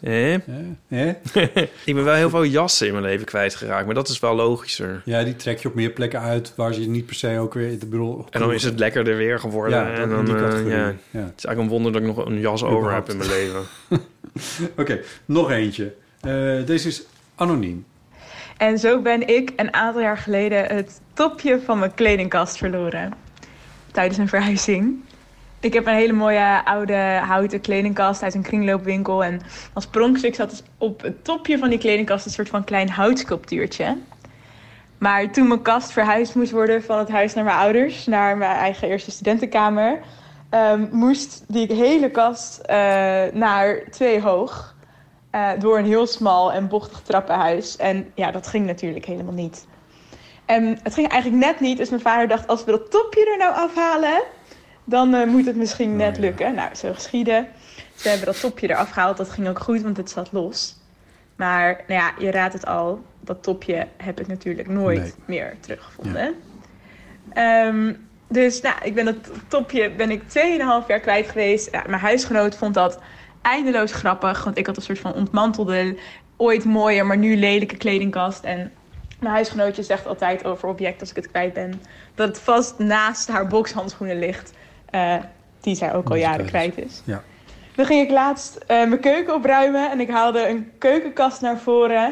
Ik ben wel heel veel jassen in mijn leven kwijtgeraakt, maar dat is wel logischer. Ja, die trek je op meer plekken uit waar je niet per se ook weer... En dan is het lekkerder weer geworden. Ja, en dan, het is eigenlijk een wonder dat ik nog een jas over heb in mijn leven. Oké, nog eentje. Deze is anoniem. En zo ben ik een aantal jaar geleden het topje van mijn kledingkast verloren. Tijdens een verhuizing. Ik heb een hele mooie oude houten kledingkast uit een kringloopwinkel. En als pronkstuk zat dus op het topje van die kledingkast een soort van klein houtsculptuurtje. Maar toen mijn kast verhuisd moest worden van het huis naar mijn ouders, naar mijn eigen eerste studentenkamer, moest die hele kast naar 2 hoog. Door een heel smal en bochtig trappenhuis. En ja, dat ging natuurlijk helemaal niet. En het ging eigenlijk net niet. Dus mijn vader dacht, als we dat topje er nou afhalen, dan moet het misschien net lukken. Nou, zo geschieden. Ze hebben dat topje eraf gehaald. Dat ging ook goed, want het zat los. Maar nou ja, je raadt het al. Dat topje heb ik natuurlijk nooit meer teruggevonden. Ja. Dus nou, ik ben dat topje 2,5 jaar kwijt geweest. Ja, mijn huisgenoot vond dat eindeloos grappig. Want ik had een soort van ontmantelde, ooit mooie, maar nu lelijke kledingkast. En mijn huisgenootje zegt altijd over object als ik het kwijt ben, dat het vast naast haar bokshandschoenen ligt. Die zij ook al jaren kwijt is. Ja. Dan ging ik laatst mijn keuken opruimen. En ik haalde een keukenkast naar voren.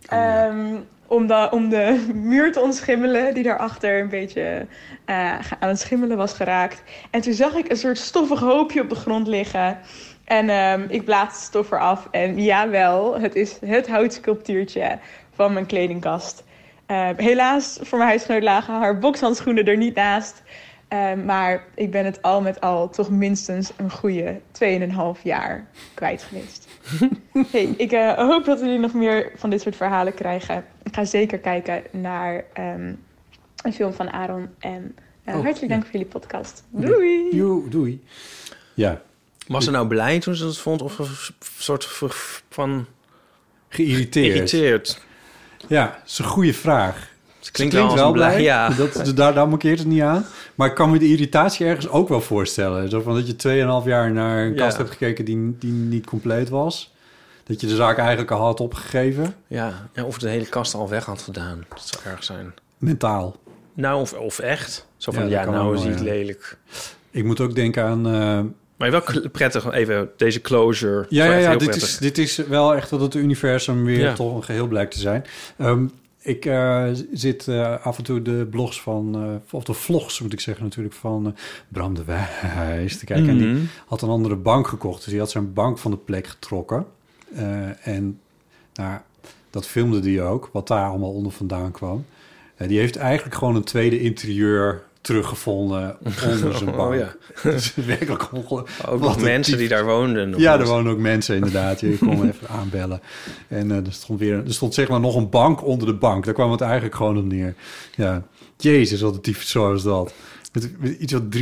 Om de muur te ontschimmelen. Die daarachter een beetje aan het schimmelen was geraakt. En toen zag ik een soort stoffig hoopje op de grond liggen. En ik blaas de stof eraf. En jawel, het is het houtsculptuurtje van mijn kledingkast. Helaas, voor mijn huisgenoot lagen haar bokshandschoenen er niet naast. Maar ik ben het al met al toch minstens een goede 2,5 jaar kwijt geweest. Hey, ik hoop dat jullie nog meer van dit soort verhalen krijgen. Ik ga zeker kijken naar een film van Aaron. En hartelijk dank voor jullie podcast. Doei! Doei. Ja. Was ze nou blij toen ze dat vond? Of een soort van geïrriteerd? Ja, dat is een goede vraag. Ze klinkt wel blij. Ja. Daar mankeert het niet aan. Maar ik kan me de irritatie ergens ook wel voorstellen. Zo van dat je 2,5 jaar naar een kast hebt gekeken die niet compleet was. Dat je de zaak eigenlijk al had opgegeven. Ja, of de hele kast al weg had gedaan. Dat zou erg zijn. Mentaal. Nou, of echt. Zo van, nou is het lelijk. Ik moet ook denken aan... Maar wel prettig, even deze closure. Ja, dit is wel echt dat het universum weer toch een geheel blijkt te zijn. Ik zit af en toe de blogs of de vlogs moet ik zeggen natuurlijk, van Bram de Wijs te kijken. En die had een andere bank gekocht. Dus die had zijn bank van de plek getrokken. En dat filmde die ook, wat daar allemaal onder vandaan kwam. Die heeft eigenlijk gewoon een tweede interieur teruggevonden onder zijn bank. Ja. Dus werkelijk ongelooflijk. Ook nog mensen die daar woonden. Ja, er wonen ook mensen inderdaad. Je kon me even aanbellen. En er stond zeg maar nog een bank onder de bank. Daar kwam het eigenlijk gewoon op neer. Ja, jezus, wat een tyfus is dat. Met iets wat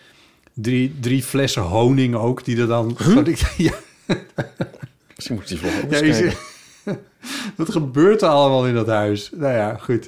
drie flessen honing ook, die er dan... Ja. Misschien moet je volgen. Wat gebeurt er allemaal in dat huis? Nou ja, goed.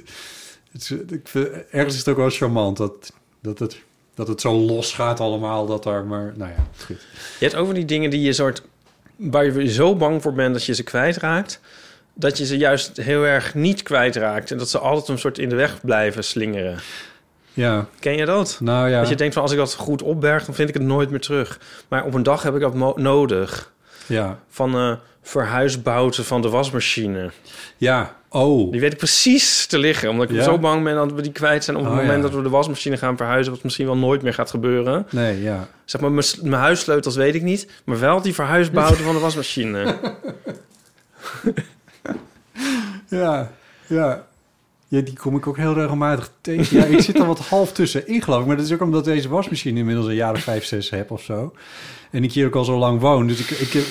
Ergens is het ook wel charmant dat het zo los gaat allemaal. Maar nou ja, goed. Je hebt over die dingen die waar je zo bang voor bent dat je ze kwijtraakt, dat je ze juist heel erg niet kwijtraakt. En dat ze altijd een soort in de weg blijven slingeren. Ja. Ken je dat? Nou ja. Dat je denkt van, als ik dat goed opberg, dan vind ik het nooit meer terug. Maar op een dag heb ik dat nodig. Ja. Van verhuisbouten van de wasmachine. Ja, oh. Die weet ik precies te liggen. Omdat ik zo bang ben dat we die kwijt zijn op het moment dat we de wasmachine gaan verhuizen, wat misschien wel nooit meer gaat gebeuren. Nee, ja. Zeg maar, mijn huissleutels weet ik niet, maar wel die verhuisbouten van de wasmachine. Ja. Ja, die kom ik ook heel regelmatig tegen. Ja, ik zit er wat half tussenin, geloof ik. Maar dat is ook omdat deze wasmachine inmiddels een jaar of 5, 6 heb of zo. En ik hier ook al zo lang woon. Dus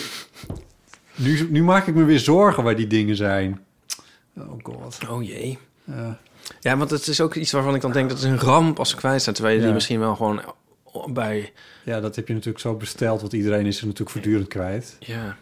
nu maak ik me weer zorgen waar die dingen zijn. Oh god. Oh jee. Ja, want het is ook iets waarvan ik dan denk... dat is een ramp als ze kwijt zijn. Terwijl je die misschien wel gewoon bij... Ja, dat heb je natuurlijk zo besteld. Want iedereen is er natuurlijk voortdurend kwijt. Ja.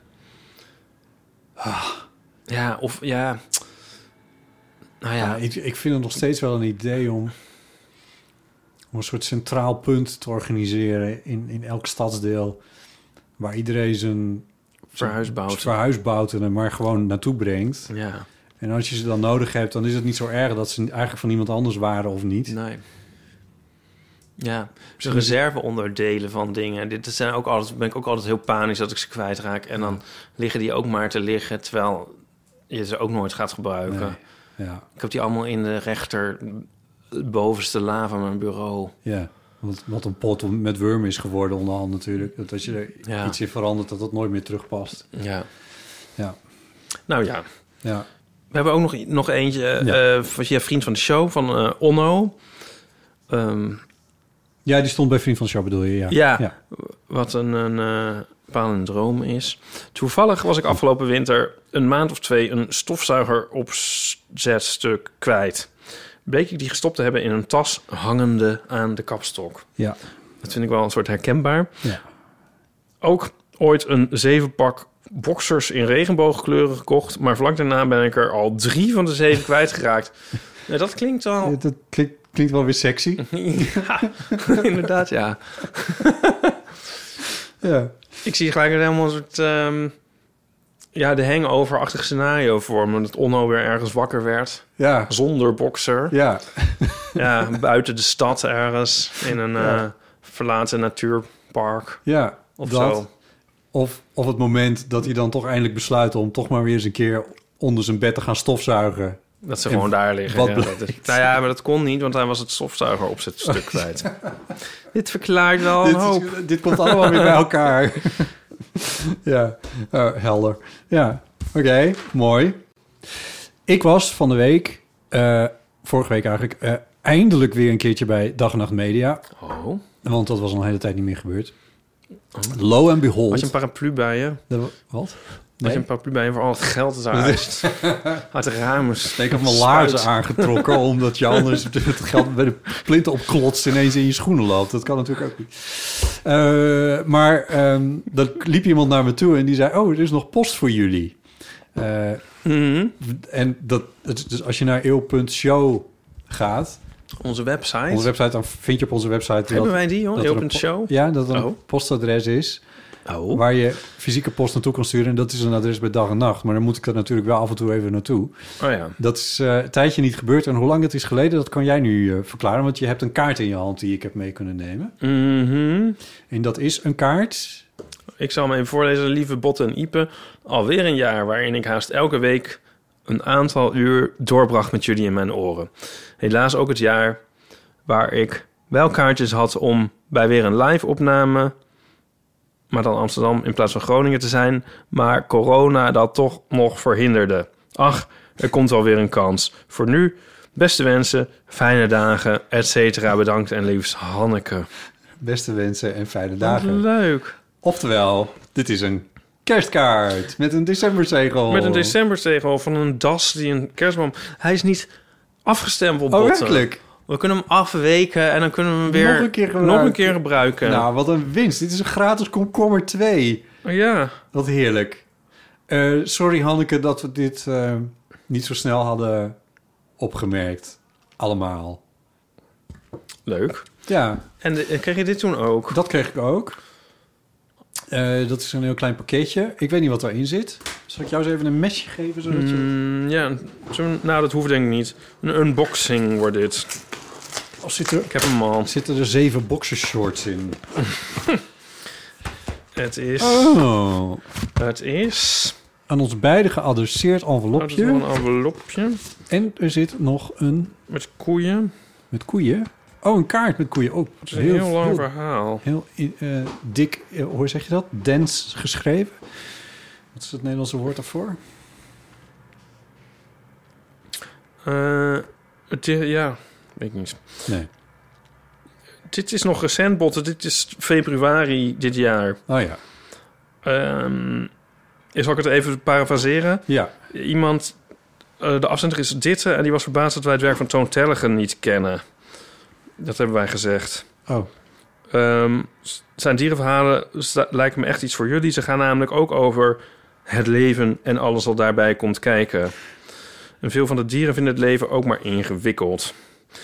Ja, of ja... Nou ja, ik vind het nog steeds wel een idee om een soort centraal punt te organiseren in elk stadsdeel, waar iedereen zijn verhuis bouwt en er maar gewoon naartoe brengt. Ja. En als je ze dan nodig hebt, dan is het niet zo erg dat ze eigenlijk van iemand anders waren of niet. Nee. Ja, dus reserveonderdelen van dingen. Dit zijn ook altijd, ben ik ook altijd heel panisch dat ik ze kwijtraak. En dan liggen die ook maar te liggen, terwijl je ze ook nooit gaat gebruiken. Nee. Ja. Ik heb die allemaal in de rechter bovenste la van mijn bureau. Ja, wat een pot met wormen is geworden onderhand natuurlijk. Dat als je er iets in verandert, dat het nooit meer terugpast. Ja. Ja. Nou ja. Ja. We hebben ook nog eentje via vriend van de show, van Onno. Ja, die stond bij vriend van de show, bedoel je? Ja. Wat een palindroom is. Toevallig was ik afgelopen winter een maand of 2 een stofzuigeropzetstuk kwijt. Bleek ik die gestopt te hebben in een tas hangende aan de kapstok. Ja. Dat vind ik wel een soort herkenbaar. Ja. Ook ooit een 7-pak boxers in regenboogkleuren gekocht, maar vlak daarna ben ik er al 3 van de 7 kwijtgeraakt. Ja, dat klinkt wel... Ja, dat klinkt wel weer sexy. Ja, inderdaad, ja. Ja. Ik zie gelijk helemaal een soort... de hangover-achtig scenario vormen. Dat Onno weer ergens wakker werd. Ja. Zonder boxer. Ja. Ja, buiten de stad ergens. In een verlaten natuurpark. Ja, of dat. zo. Of het moment dat hij dan toch eindelijk besluit om toch maar weer eens een keer onder zijn bed te gaan stofzuigen. Dat ze gewoon daar liggen. Ja, dat is, nou ja, maar dat kon niet, want hij was het stofzuiger op het stuk kwijt. Dit verklaart wel een hoop. Dit komt allemaal weer bij elkaar. Ja, helder. Ja, oké, mooi. Ik was van de week, vorige week eigenlijk, eindelijk weer een keertje bij Dag en Nacht Media. Oh. Want dat was al een hele tijd niet meer gebeurd. Lo and behold. Had je een paraplu bij je? Wat? Had je een paraplu bij je voor al het geld dat eruit uit de ramen? Ik heb mijn laarzen aangetrokken, omdat je anders het geld bij de plinten opklotst ineens in je schoenen loopt. Dat kan natuurlijk ook niet. Maar dan liep iemand naar me toe en die zei, er is nog post voor jullie. En dus als je naar eeuw.show gaat... Onze website, dan vind je op onze website... Hebben wij die, hoor? Eeuw.show? Ja, dat er een postadres is... waar je fysieke post naartoe kan sturen. En dat is een adres bij Dag en Nacht. Maar dan moet ik er natuurlijk wel af en toe even naartoe. Oh ja. Dat is een tijdje niet gebeurd. En hoe lang dat is geleden, dat kan jij nu verklaren. Want je hebt een kaart in je hand die ik heb mee kunnen nemen. Mm-hmm. En dat is een kaart... Ik zal hem even voorlezen. Lieve Botte en Ipe. Alweer een jaar waarin ik haast elke week een aantal uur doorbracht met jullie in mijn oren. Helaas ook het jaar waar ik wel kaartjes had om bij weer een live opname, maar dan Amsterdam in plaats van Groningen te zijn, maar corona dat toch nog verhinderde. Ach, er komt wel weer een kans. Voor nu, beste wensen, fijne dagen, et cetera. Bedankt en liefst Hanneke. Beste wensen en fijne dagen. Leuk. Oftewel, dit is een kerstkaart met een decemberzegel. Met een decemberzegel van een das die een kerstboom... Hij is niet afgestempeld, Botte. Oh, werkelijk? We kunnen hem afweken en dan kunnen we hem weer nog een keer gebruiken. Nou, wat een winst. Dit is een gratis komkommer 2. Oh, ja. Wat heerlijk. Sorry, Hanneke, dat we dit niet zo snel hadden opgemerkt. Allemaal. Leuk. Ja. En kreeg je dit toen ook? Dat kreeg ik ook. Dat is een heel klein pakketje. Ik weet niet wat erin zit. Zal ik jou eens even een mesje geven? Zodat je... Ja, dat hoeft denk ik niet. Een unboxing wordt dit. Ik heb hem al. Zitten er 7 boxershorts in? Het is... Oh. Het is... Aan ons beiden geadresseerd envelopje. Het is een envelopje. En er zit nog een... Met koeien. Met koeien? Oh, een kaart met koeien. Oh, het is een heel lang verhaal. Heel dik, hoe zeg je dat? Dens geschreven. Wat is het Nederlandse woord daarvoor? Ja, weet ik niet. Nee. Dit is nog recent, Botte. Dit is februari dit jaar. Oh ja. Zal ik het even parafraseren? Ja. Iemand, de afzender is Ditte... en die was verbaasd dat wij het werk van Toon Tellegen niet kennen. Dat hebben wij gezegd. Oh. Zijn dierenverhalen lijken me echt iets voor jullie. Ze gaan namelijk ook over het leven en alles wat daarbij komt kijken. En veel van de dieren vinden het leven ook maar ingewikkeld.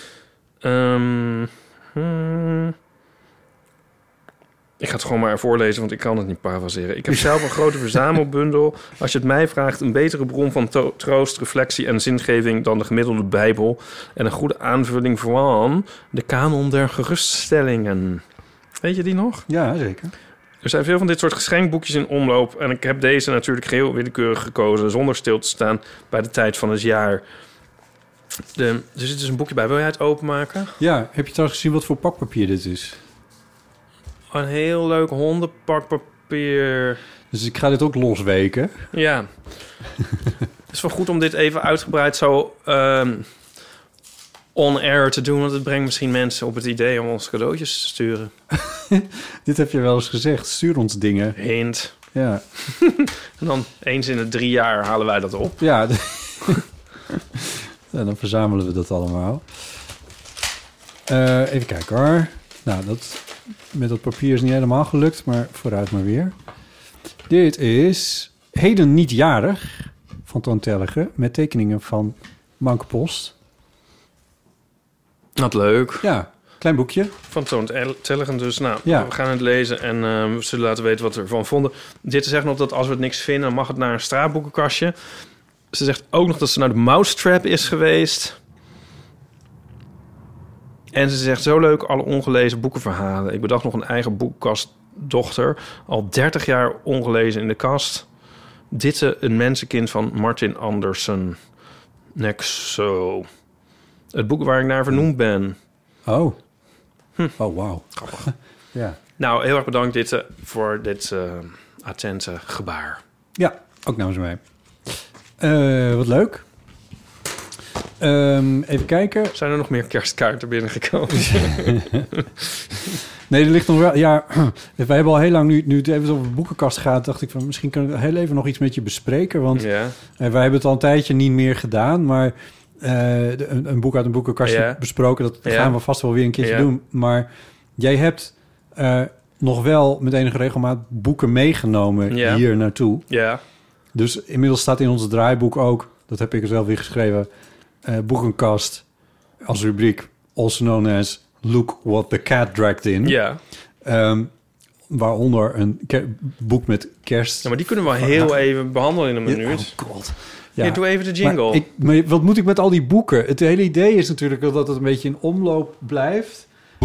Ik ga het gewoon maar voorlezen, want ik kan het niet parafraseren. Ik heb zelf een grote verzamelbundel. Als je het mij vraagt, een betere bron van troost, reflectie en zingeving dan de gemiddelde Bijbel. En een goede aanvulling van de kanon der geruststellingen. Weet je die nog? Ja, zeker. Er zijn veel van dit soort geschenkboekjes in omloop. En ik heb deze natuurlijk geheel willekeurig gekozen, zonder stil te staan bij de tijd van het jaar. Er zit dus een boekje bij. Wil jij het openmaken? Ja, heb je trouwens gezien wat voor pakpapier dit is? Een heel leuk hondenpakpapier. Dus ik ga dit ook losweken. Ja. Het is wel goed om dit even uitgebreid zo on-air te doen... want het brengt misschien mensen op het idee om ons cadeautjes te sturen. Dit heb je wel eens gezegd. Stuur ons dingen. Hint. Ja. En dan eens in de 3 jaar halen wij dat op. Ja. En dan verzamelen we dat allemaal. Even kijken hoor. Nou, met dat papier is niet helemaal gelukt, maar vooruit maar weer. Dit is Heden niet jarig van Toon Tellegen met tekeningen van Manke Post. Wat leuk. Ja, klein boekje. Van Toon Tellegen dus. Nou, ja. We gaan het lezen en we zullen laten weten wat we ervan vonden. Dit zegt nog dat als we het niks vinden, dan mag het naar een straatboekenkastje. Ze zegt ook nog dat ze naar de Mousetrap is geweest. En ze zegt, zo leuk, alle ongelezen boekenverhalen. Ik bedacht nog een eigen boekenkastdochter. Al 30 jaar ongelezen in de kast. Ditte, een mensenkind van Martin Andersen. Nexo. Het boek waar ik naar vernoemd ben. Oh. Oh, wauw. Grappig. Ja. Nou, heel erg bedankt Ditte voor dit attente gebaar. Ja, ook namens mij. Wat leuk. Even kijken. Zijn er nog meer kerstkaarten binnengekomen? Nee, er ligt nog wel... Ja, wij hebben al heel lang... Nu het even over de boekenkast gaat... dacht ik van misschien kan ik heel even nog iets met je bespreken. Want wij hebben het al een tijdje niet meer gedaan. Maar een boek uit een boekenkastje besproken... dat gaan we vast wel weer een keertje doen. Maar jij hebt nog wel met enige regelmaat boeken meegenomen hier naartoe. Ja. Dus inmiddels staat in ons draaiboek ook... dat heb ik er zelf weer geschreven... boekenkast als rubriek, also known as Look What the Cat Dragged In. Ja. Waaronder een boek met kerst. Ja, maar die kunnen we heel even behandelen in een minuut. Oh god. Ja. Hier, doe even de jingle. Maar wat moet ik met al die boeken? Het hele idee is natuurlijk dat het een beetje in omloop blijft.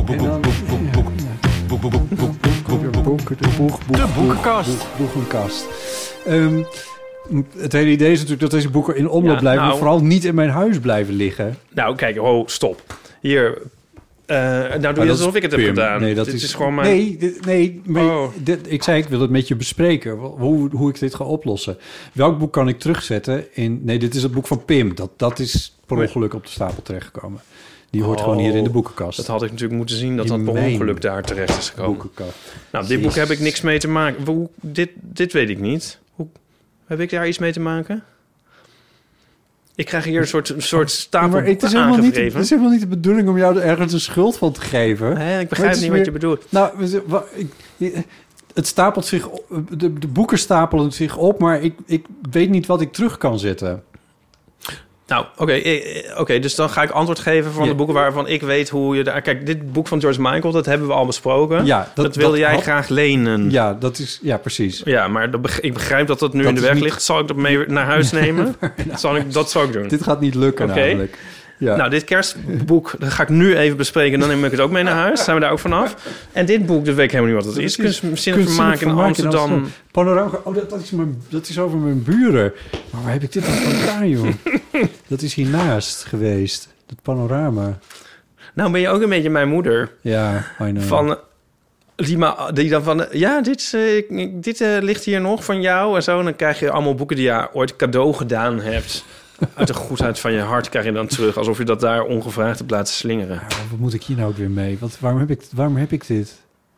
De boekenkast. Het hele idee is natuurlijk dat deze boeken in omloop blijven... maar vooral niet in mijn huis blijven liggen. Nou, kijk, stop. Hier, nou doe je alsof ik het heb gedaan. Nee, dit is gewoon mijn... Nee, ik zei ik wil het met je bespreken. Hoe ik dit ga oplossen. Welk boek kan ik terugzetten in... Nee, dit is het boek van Pim. Dat is per ongeluk op de stapel terechtgekomen. Die hoort gewoon hier in de boekenkast. Dat had ik natuurlijk moeten zien dat per ongeluk daar terecht is gekomen. Boekenkast. Nou, dit boek heb ik niks mee te maken. Dit weet ik niet. Heb ik daar iets mee te maken? Ik krijg hier een soort stapel maar het is aangegeven. Het is helemaal niet de bedoeling om jou ergens een schuld van te geven. Ik begrijp niet wat je bedoelt. Nou, het stapelt zich... De boeken stapelen zich op, maar ik weet niet wat ik terug kan zetten. Nou, oké, dus dan ga ik antwoord geven van de boeken waarvan ik weet hoe je... Kijk, dit boek van George Michael, dat hebben we al besproken. Ja, dat wilde jij graag lenen. Ja, dat is... Ja, precies. Ja, maar ik begrijp dat nu in de weg ligt. Zal ik dat mee naar huis nemen? Dat zal ik doen. Dit gaat niet lukken namelijk. Ja. Nou, dit kerstboek, dat ga ik nu even bespreken. Dan neem ik het ook mee naar huis. Zijn we daar ook vanaf. En dit boek, dat weet ik helemaal niet wat het is. Kunstzinnig vermaken in Amsterdam. Panorama. Oh, dat is over mijn buren. Maar waar heb ik dit dan vandaan, joh? Dat is hiernaast geweest. Dat panorama. Nou, ben je ook een beetje mijn moeder. Ja, I know. Van... Die dan van... Ja, dit ligt hier nog van jou en zo. En dan krijg je allemaal boeken die je ooit cadeau gedaan hebt... uit de goedheid van je hart krijg je dan terug. Alsof je dat daar ongevraagd hebt laten slingeren. Ja, wat moet ik hier nou ook weer mee? Waarom heb ik dit?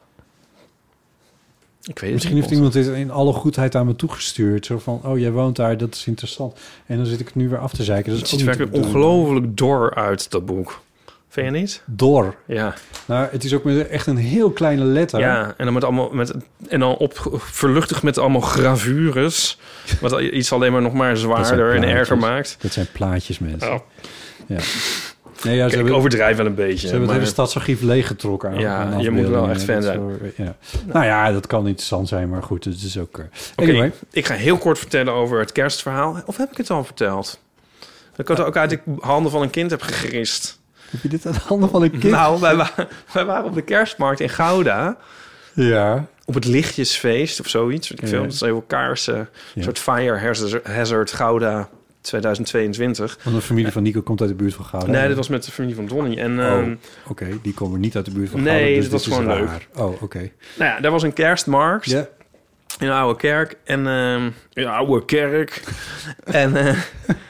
Ik weet het Misschien niet. heeft iemand dit in alle goedheid aan me toegestuurd. Zo van, oh, jij woont daar, dat is interessant. En dan zit ik het nu weer af te zeiken. Dat Het is ziet ook er niet werkelijk ongelooflijk dor uit, dat boek. Vind je niet? Dor. Ja. Nou, het is ook met echt een heel kleine letter. Ja, en dan verluchtig met allemaal gravures. Wat iets alleen maar nog maar zwaarder en erger maakt. Dat zijn plaatjes, mensen. Oh. Ja. Nee, ja, Ik overdrijf wel een beetje. Ze hebben het hele stadsarchief leeggetrokken. Ja, je moet wel echt fan zijn. Ja. Nou ja, dat kan interessant zijn, maar goed, het is ook... Anyway. Ik ga heel kort vertellen over het kerstverhaal. Of heb ik het al verteld? Dat ik het ook uit de handen van een kind heb gegrist. Heb je dit uit de handen van een kind? Nou, wij waren op de kerstmarkt in Gouda. Ja. Op het Lichtjesfeest of zoiets. Ik film, dat is even kaarsen. Een soort fire hazard Gouda 2022. Want de familie van Nico komt uit de buurt van Gouda. Nee, dat was met de familie van Donnie. En, oké. Die komen niet uit de buurt van Gouda. Nee, dus dat was gewoon leuk. Oh, oké. Nou ja, daar was een kerstmarkt. Ja. In een oude kerk. En een oude kerk. En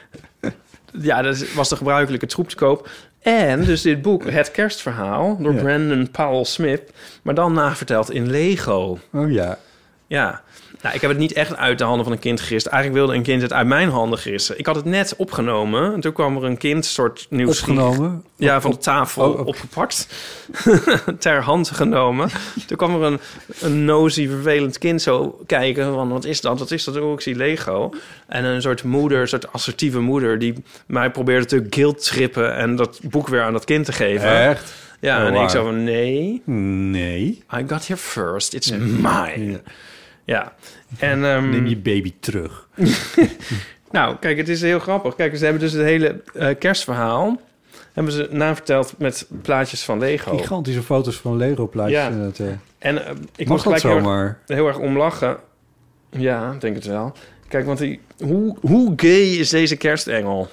ja, dat was de gebruikelijke troep te koop. En dus dit boek, Het Kerstverhaal, door Brandon Powell Smith, maar dan naverteld in Lego. Oh ja. Ja. Nou, ik heb het niet echt uit de handen van een kind gerist. Eigenlijk wilde een kind het uit mijn handen gissen. Ik had het net opgenomen. En toen kwam er een kind, soort nieuwsgierig... Opgenomen? Ja, van de tafel opgepakt. Ter hand genomen. Toen kwam er een nosy, vervelend kind zo kijken van... Wat is dat? Wat is dat? Oh, ik zie Lego. En een soort moeder, een soort assertieve moeder... die mij probeerde te guilt-trippen... en dat boek weer aan dat kind te geven. Echt? Ja, en ik zo van, nee. Nee. I got here first. It's mine. Ja. En, neem je baby terug. Nou, kijk, het is heel grappig. Kijk, ze hebben dus het hele kerstverhaal... hebben ze naverteld met plaatjes van Lego. Gigantische foto's van Lego-plaatjes. Ja. En ik moest gelijk zomaar? heel erg om lachen. Ja, denk het wel. Kijk, want hoe gay is deze kerstengel?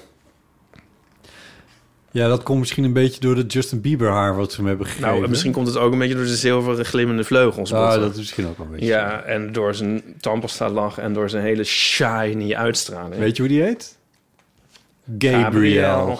Ja, dat komt misschien een beetje door de Justin Bieber haar wat ze hem hebben gegeven. Nou, misschien komt het ook een beetje door de zilveren glimmende vleugels. Ah, dat is misschien ook wel een beetje. Ja, en door zijn tandpasta lach en door zijn hele shiny uitstraling. Weet je hoe die heet? Gabriel.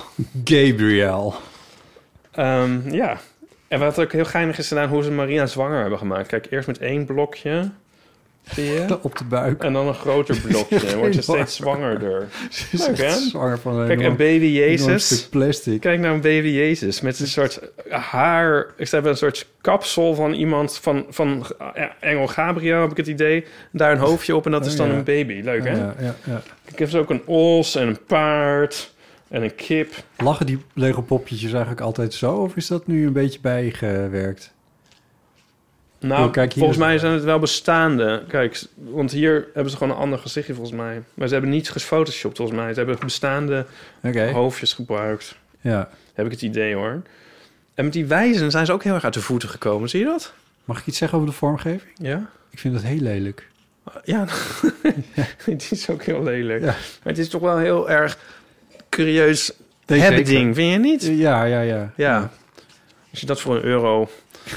Ja. En wat ook heel geinig is gedaan, hoe ze Marina zwanger hebben gemaakt. Kijk, eerst met 1 blokje. Zie je? Op de buik. En dan een groter blokje. En wordt ze steeds zwangerder. Leuk, hè? Zwanger van een Kijk, en baby Jezus. stuk plastic. Kijk naar een baby Jezus. Met een soort haar... Ik heb een soort kapsel van iemand... Van engel Gabriel, heb ik het idee. Daar een hoofdje op en dat is dan een baby. Leuk, hè? Ja. Ik heb ook een os en een paard... en een kip. Lachen die Lego-popjes eigenlijk altijd zo? Of is dat nu een beetje bijgewerkt? Nou, kijk, volgens mij zijn het wel bestaande. Kijk, want hier hebben ze gewoon een ander gezichtje volgens mij. Maar ze hebben niet gefotoshopt volgens mij. Ze hebben bestaande hoofdjes gebruikt. Ja. Heb ik het idee, hoor. En met die wijzen zijn ze ook heel erg uit de voeten gekomen. Zie je dat? Mag ik iets zeggen over de vormgeving? Ja. Ik vind dat heel lelijk. Ja, het is ook heel lelijk. Ja. Maar het is toch wel heel erg curieus ding, vind je niet? Ja. Als je dat voor €1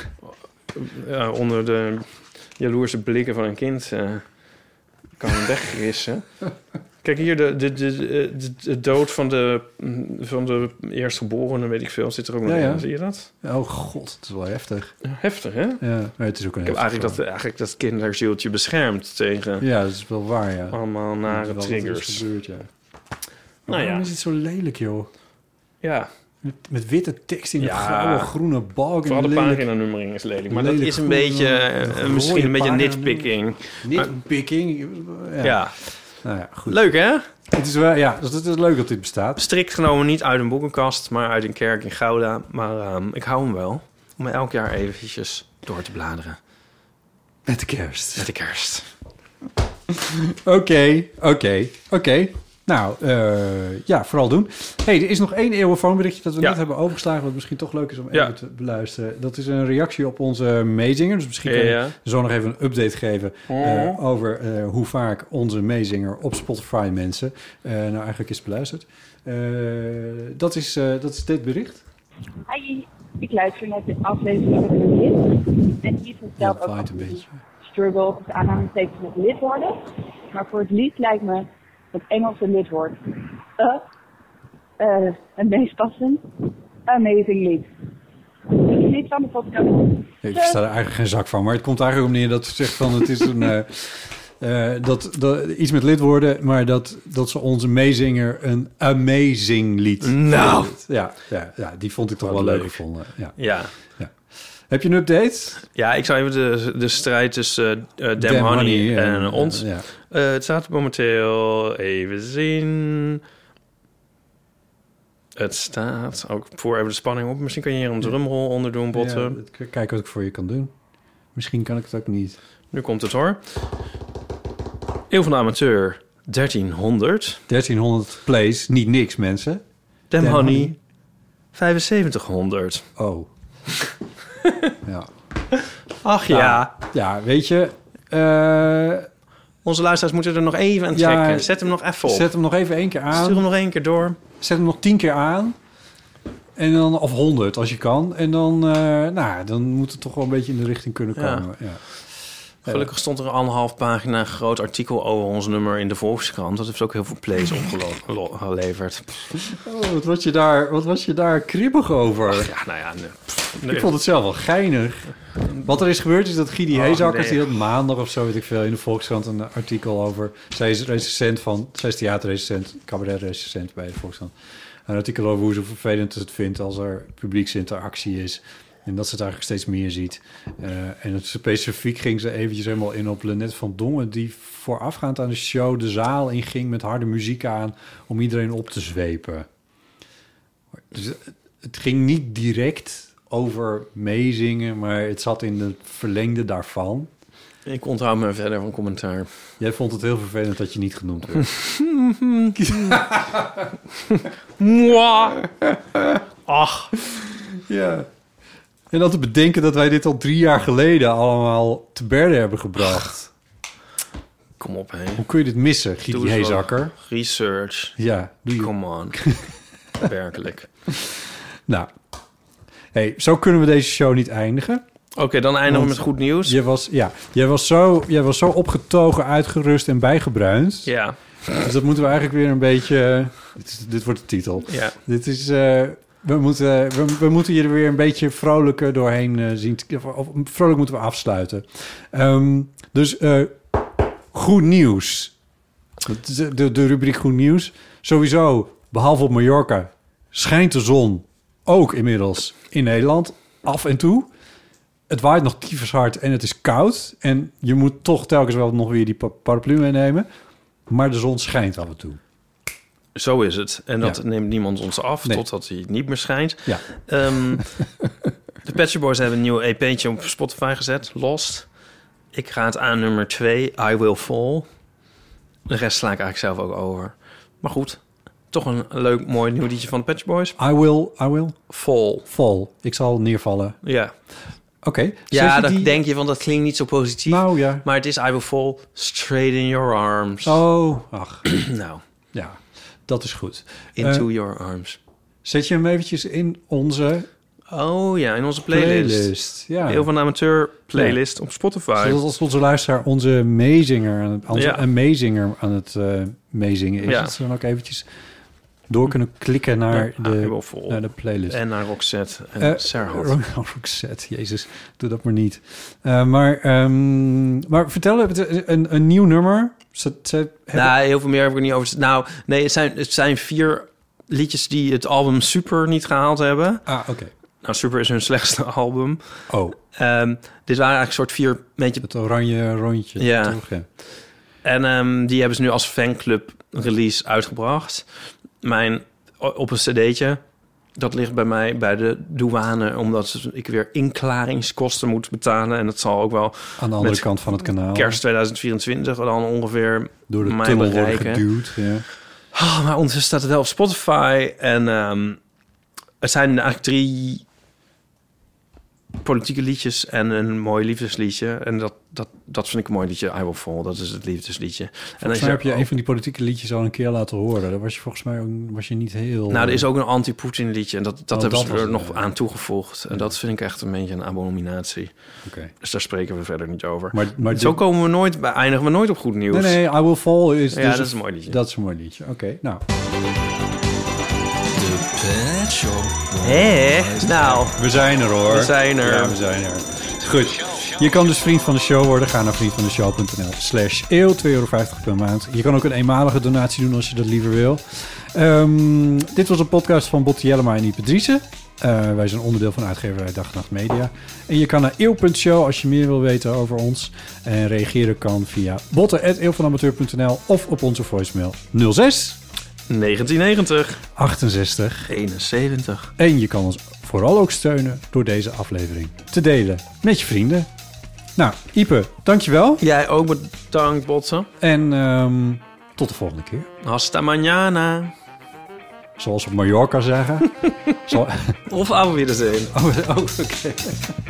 onder de jaloerse blikken van een kind kan weggrissen. Kijk hier, de dood van de eerstgeborene, weet ik veel, zit er ook nog in. Zie je dat? Oh god, het is wel heftig. Heftig, hè? Ja, maar het is ook een ik heb eigenlijk dat kinderzieltje beschermd tegen... Ja, dat is wel waar, ja. Allemaal nare triggers. Gebeurd, ja. Nou waarom is het zo lelijk, joh? Ja. Met witte tekst in de grauwe, groene balk. Vooral de paginanummering is lelijk. Maar dat is een beetje... misschien een beetje nitpicking. Nitpicking? Ja. Nou ja, goed. Leuk, hè? Het is wel, ja, het is leuk dat dit bestaat. Strikt genomen niet uit een boekenkast, maar uit een kerk in Gouda. Maar ik hou hem wel. Om elk jaar eventjes door te bladeren. Met de kerst. Met de kerst. Oké. Nou, ja, vooral doen. Hey, er is nog 1 eeuwenfoonberichtje dat we net hebben overgeslagen... wat misschien toch leuk is om even te beluisteren. Dat is een reactie op onze meezinger. Dus misschien kan je zo nog even een update geven... over hoe vaak onze meezinger op Spotify mensen... nou eigenlijk is beluisterd. Dat is dit bericht. Hi, ik luister net de aflevering met een lid. En die vertelt ook een beetje. Struggle, of aanhalingstekens met lid worden. Maar voor het lied lijkt me... het Engelse lidwoord het meest passend. Amazing lied. Dat is niet van de podcast. Ik versta er eigenlijk geen zak van. Maar het komt eigenlijk op neer dat ze zegt van... het is een... dat iets met lidwoorden, maar dat ze onze meezinger een amazing lied. Nou. Ja, die vond ik toch wel leuk gevonden. Ja. Heb je een update? Ja, ik zou even de strijd tussen Damn Honey en ons. Ja. Het staat momenteel even zien. Het staat ook voor even de spanning op. Misschien kan je hier een drumrol onder doen, Botten. Ja, kijk wat ik voor je kan doen. Misschien kan ik het ook niet. Nu komt het hoor. Eeuw van de Amateur 1300. 1300 plays, niet niks mensen. Damn Honey 7500. Oh. Ja. Ach ja. Ja, weet je... Onze luisteraars moeten er nog even aan checken. Zet hem nog even op. Zet hem nog even 1 keer aan. Stuur hem nog 1 keer door. Zet hem nog 10 keer aan. En dan, of 100 als je kan. En dan, dan moet het toch wel een beetje in de richting kunnen komen. Ja. Gelukkig stond er 1,5 pagina groot artikel over ons nummer in de Volkskrant. Dat heeft ook heel veel plays opgeleverd. Oh, wat was je daar kribbig over? Ach, ja, nou ja. Nee. Ik vond het zelf wel geinig. Wat er is gebeurd is dat Guidy Heesakkers... die had maandag of zo, weet ik veel, in de Volkskrant een artikel over... Zij is theaterrecensent, cabaretrecensent bij de Volkskrant. Een artikel over hoe ze vervelend het vindt als er publieksinteractie is... En dat ze het eigenlijk steeds meer ziet. En het specifiek ging ze eventjes helemaal in op Lennet van Dongen... die voorafgaand aan de show de zaal inging met harde muziek aan... om iedereen op te zwepen. Dus het ging niet direct over meezingen... maar het zat in het verlengde daarvan. Ik onthoud me verder van commentaar. Jij vond het heel vervelend dat je niet genoemd werd. Ach. Ja. En dan te bedenken dat wij dit al 3 jaar geleden allemaal te berde hebben gebracht. Kom op, hé. Hoe kun je dit missen, Guidy Heesakker? Research. Ja, doe je. Come on. Werkelijk. Nou, hey, zo kunnen we deze show niet eindigen. Oké, dan eindigen we met goed nieuws. Jij was zo opgetogen, uitgerust en bijgebruind. Ja. Dus dat moeten we eigenlijk weer een beetje... Dit wordt de titel. Ja. Dit is... We moeten hier weer een beetje vrolijker doorheen zien. Vrolijk moeten we afsluiten. Dus goed nieuws. De rubriek goed nieuws. Sowieso, behalve op Mallorca, schijnt de zon ook inmiddels in Nederland af en toe. Het waait nog tyfus hard en het is koud. En je moet toch telkens wel nog weer die paraplu meenemen. Maar de zon schijnt af en toe. Zo is het. En dat neemt niemand ons af totdat hij niet meer schijnt. Ja. De Pet Shop Boys hebben een nieuw EP'tje op Spotify gezet. Lost. Ik ga het aan nummer 2, I Will Fall. De rest sla ik eigenlijk zelf ook over. Maar goed, toch een leuk, mooi nieuw liedje van de Pet Shop Boys. I will Fall. Ik zal neervallen. Ja. Oké. Ja, dan denk je van dat klinkt niet zo positief. Nou ja. Maar het is I Will Fall straight in your arms. Oh, ach. Nou. Ja, dat is goed. Into your arms. Zet je hem eventjes in onze... Oh ja, in onze playlist. Ja. Heel van de amateur playlist op Spotify. Zodat als onze luisteraar onze meezinger aan het meezingen is. Dat ze dan ook eventjes door kunnen klikken naar de playlist. En naar Roxette en Serhat. Roxette, jezus, doe dat maar niet. Maar vertel, een nieuw nummer. Heel veel meer heb ik er niet over. Nou, nee, het zijn 4 liedjes die het album Super niet gehaald hebben. Ah, oké. Nou, Super is hun slechtste album. Oh. Dit waren eigenlijk soort 4... Beetje... Het oranje rondje. Ja. Toch, ja. En die hebben ze nu als fanclub release uitgebracht. Op een cd'tje. Dat ligt bij mij bij de douane, omdat ik weer inklaringskosten moet betalen. En dat zal ook wel aan de andere kant van het kanaal. Kerst 2024 dan ongeveer door de mij tunnel bereiken. worden geduwd. Ja. Oh, maar ondertussen staat het wel op Spotify. En het zijn eigenlijk 3 politieke liedjes en een mooi liefdesliedje. En dat vind ik een mooi liedje. I Will Fall, dat is het liefdesliedje. Volgens mij heb je een van die politieke liedjes al een keer laten horen. Daar was je volgens mij niet heel... Nou, er is ook een anti-Poetin liedje. En dat hebben ze er nog aan toegevoegd. En dat vind ik echt een beetje een abominatie. Okay. Dus daar spreken we verder niet over. Maar zo eindigen we nooit op goed nieuws. Nee, I Will Fall is... Ja, dat is een mooi liedje. Dat is een mooi liedje. Oké, nou... De Pet Shop Hé, nou. We zijn er hoor. We zijn er. Ja, we zijn er. Goed. Je kan dus vriend van de show worden. Ga naar vriendvandeshow.nl/eeuw, €2,50 per maand. Je kan ook een eenmalige donatie doen als je dat liever wil. Dit was een podcast van Botte Jellema en Ipe Driessen. Wij zijn onderdeel van uitgeverij Dag en Nacht Media. En je kan naar eeuw.show als je meer wil weten over ons. En reageren kan via botten@eeuwvanamateur.nl of op onze voicemail 06 1990 68 71. En je kan ons vooral ook steunen door deze aflevering te delen met je vrienden. Nou, Ipe, dankjewel. Jij ook bedankt, Botte. En tot de volgende keer. Hasta mañana. Zoals we op Mallorca zeggen. Of auf Wiedersehen. Oh, oké.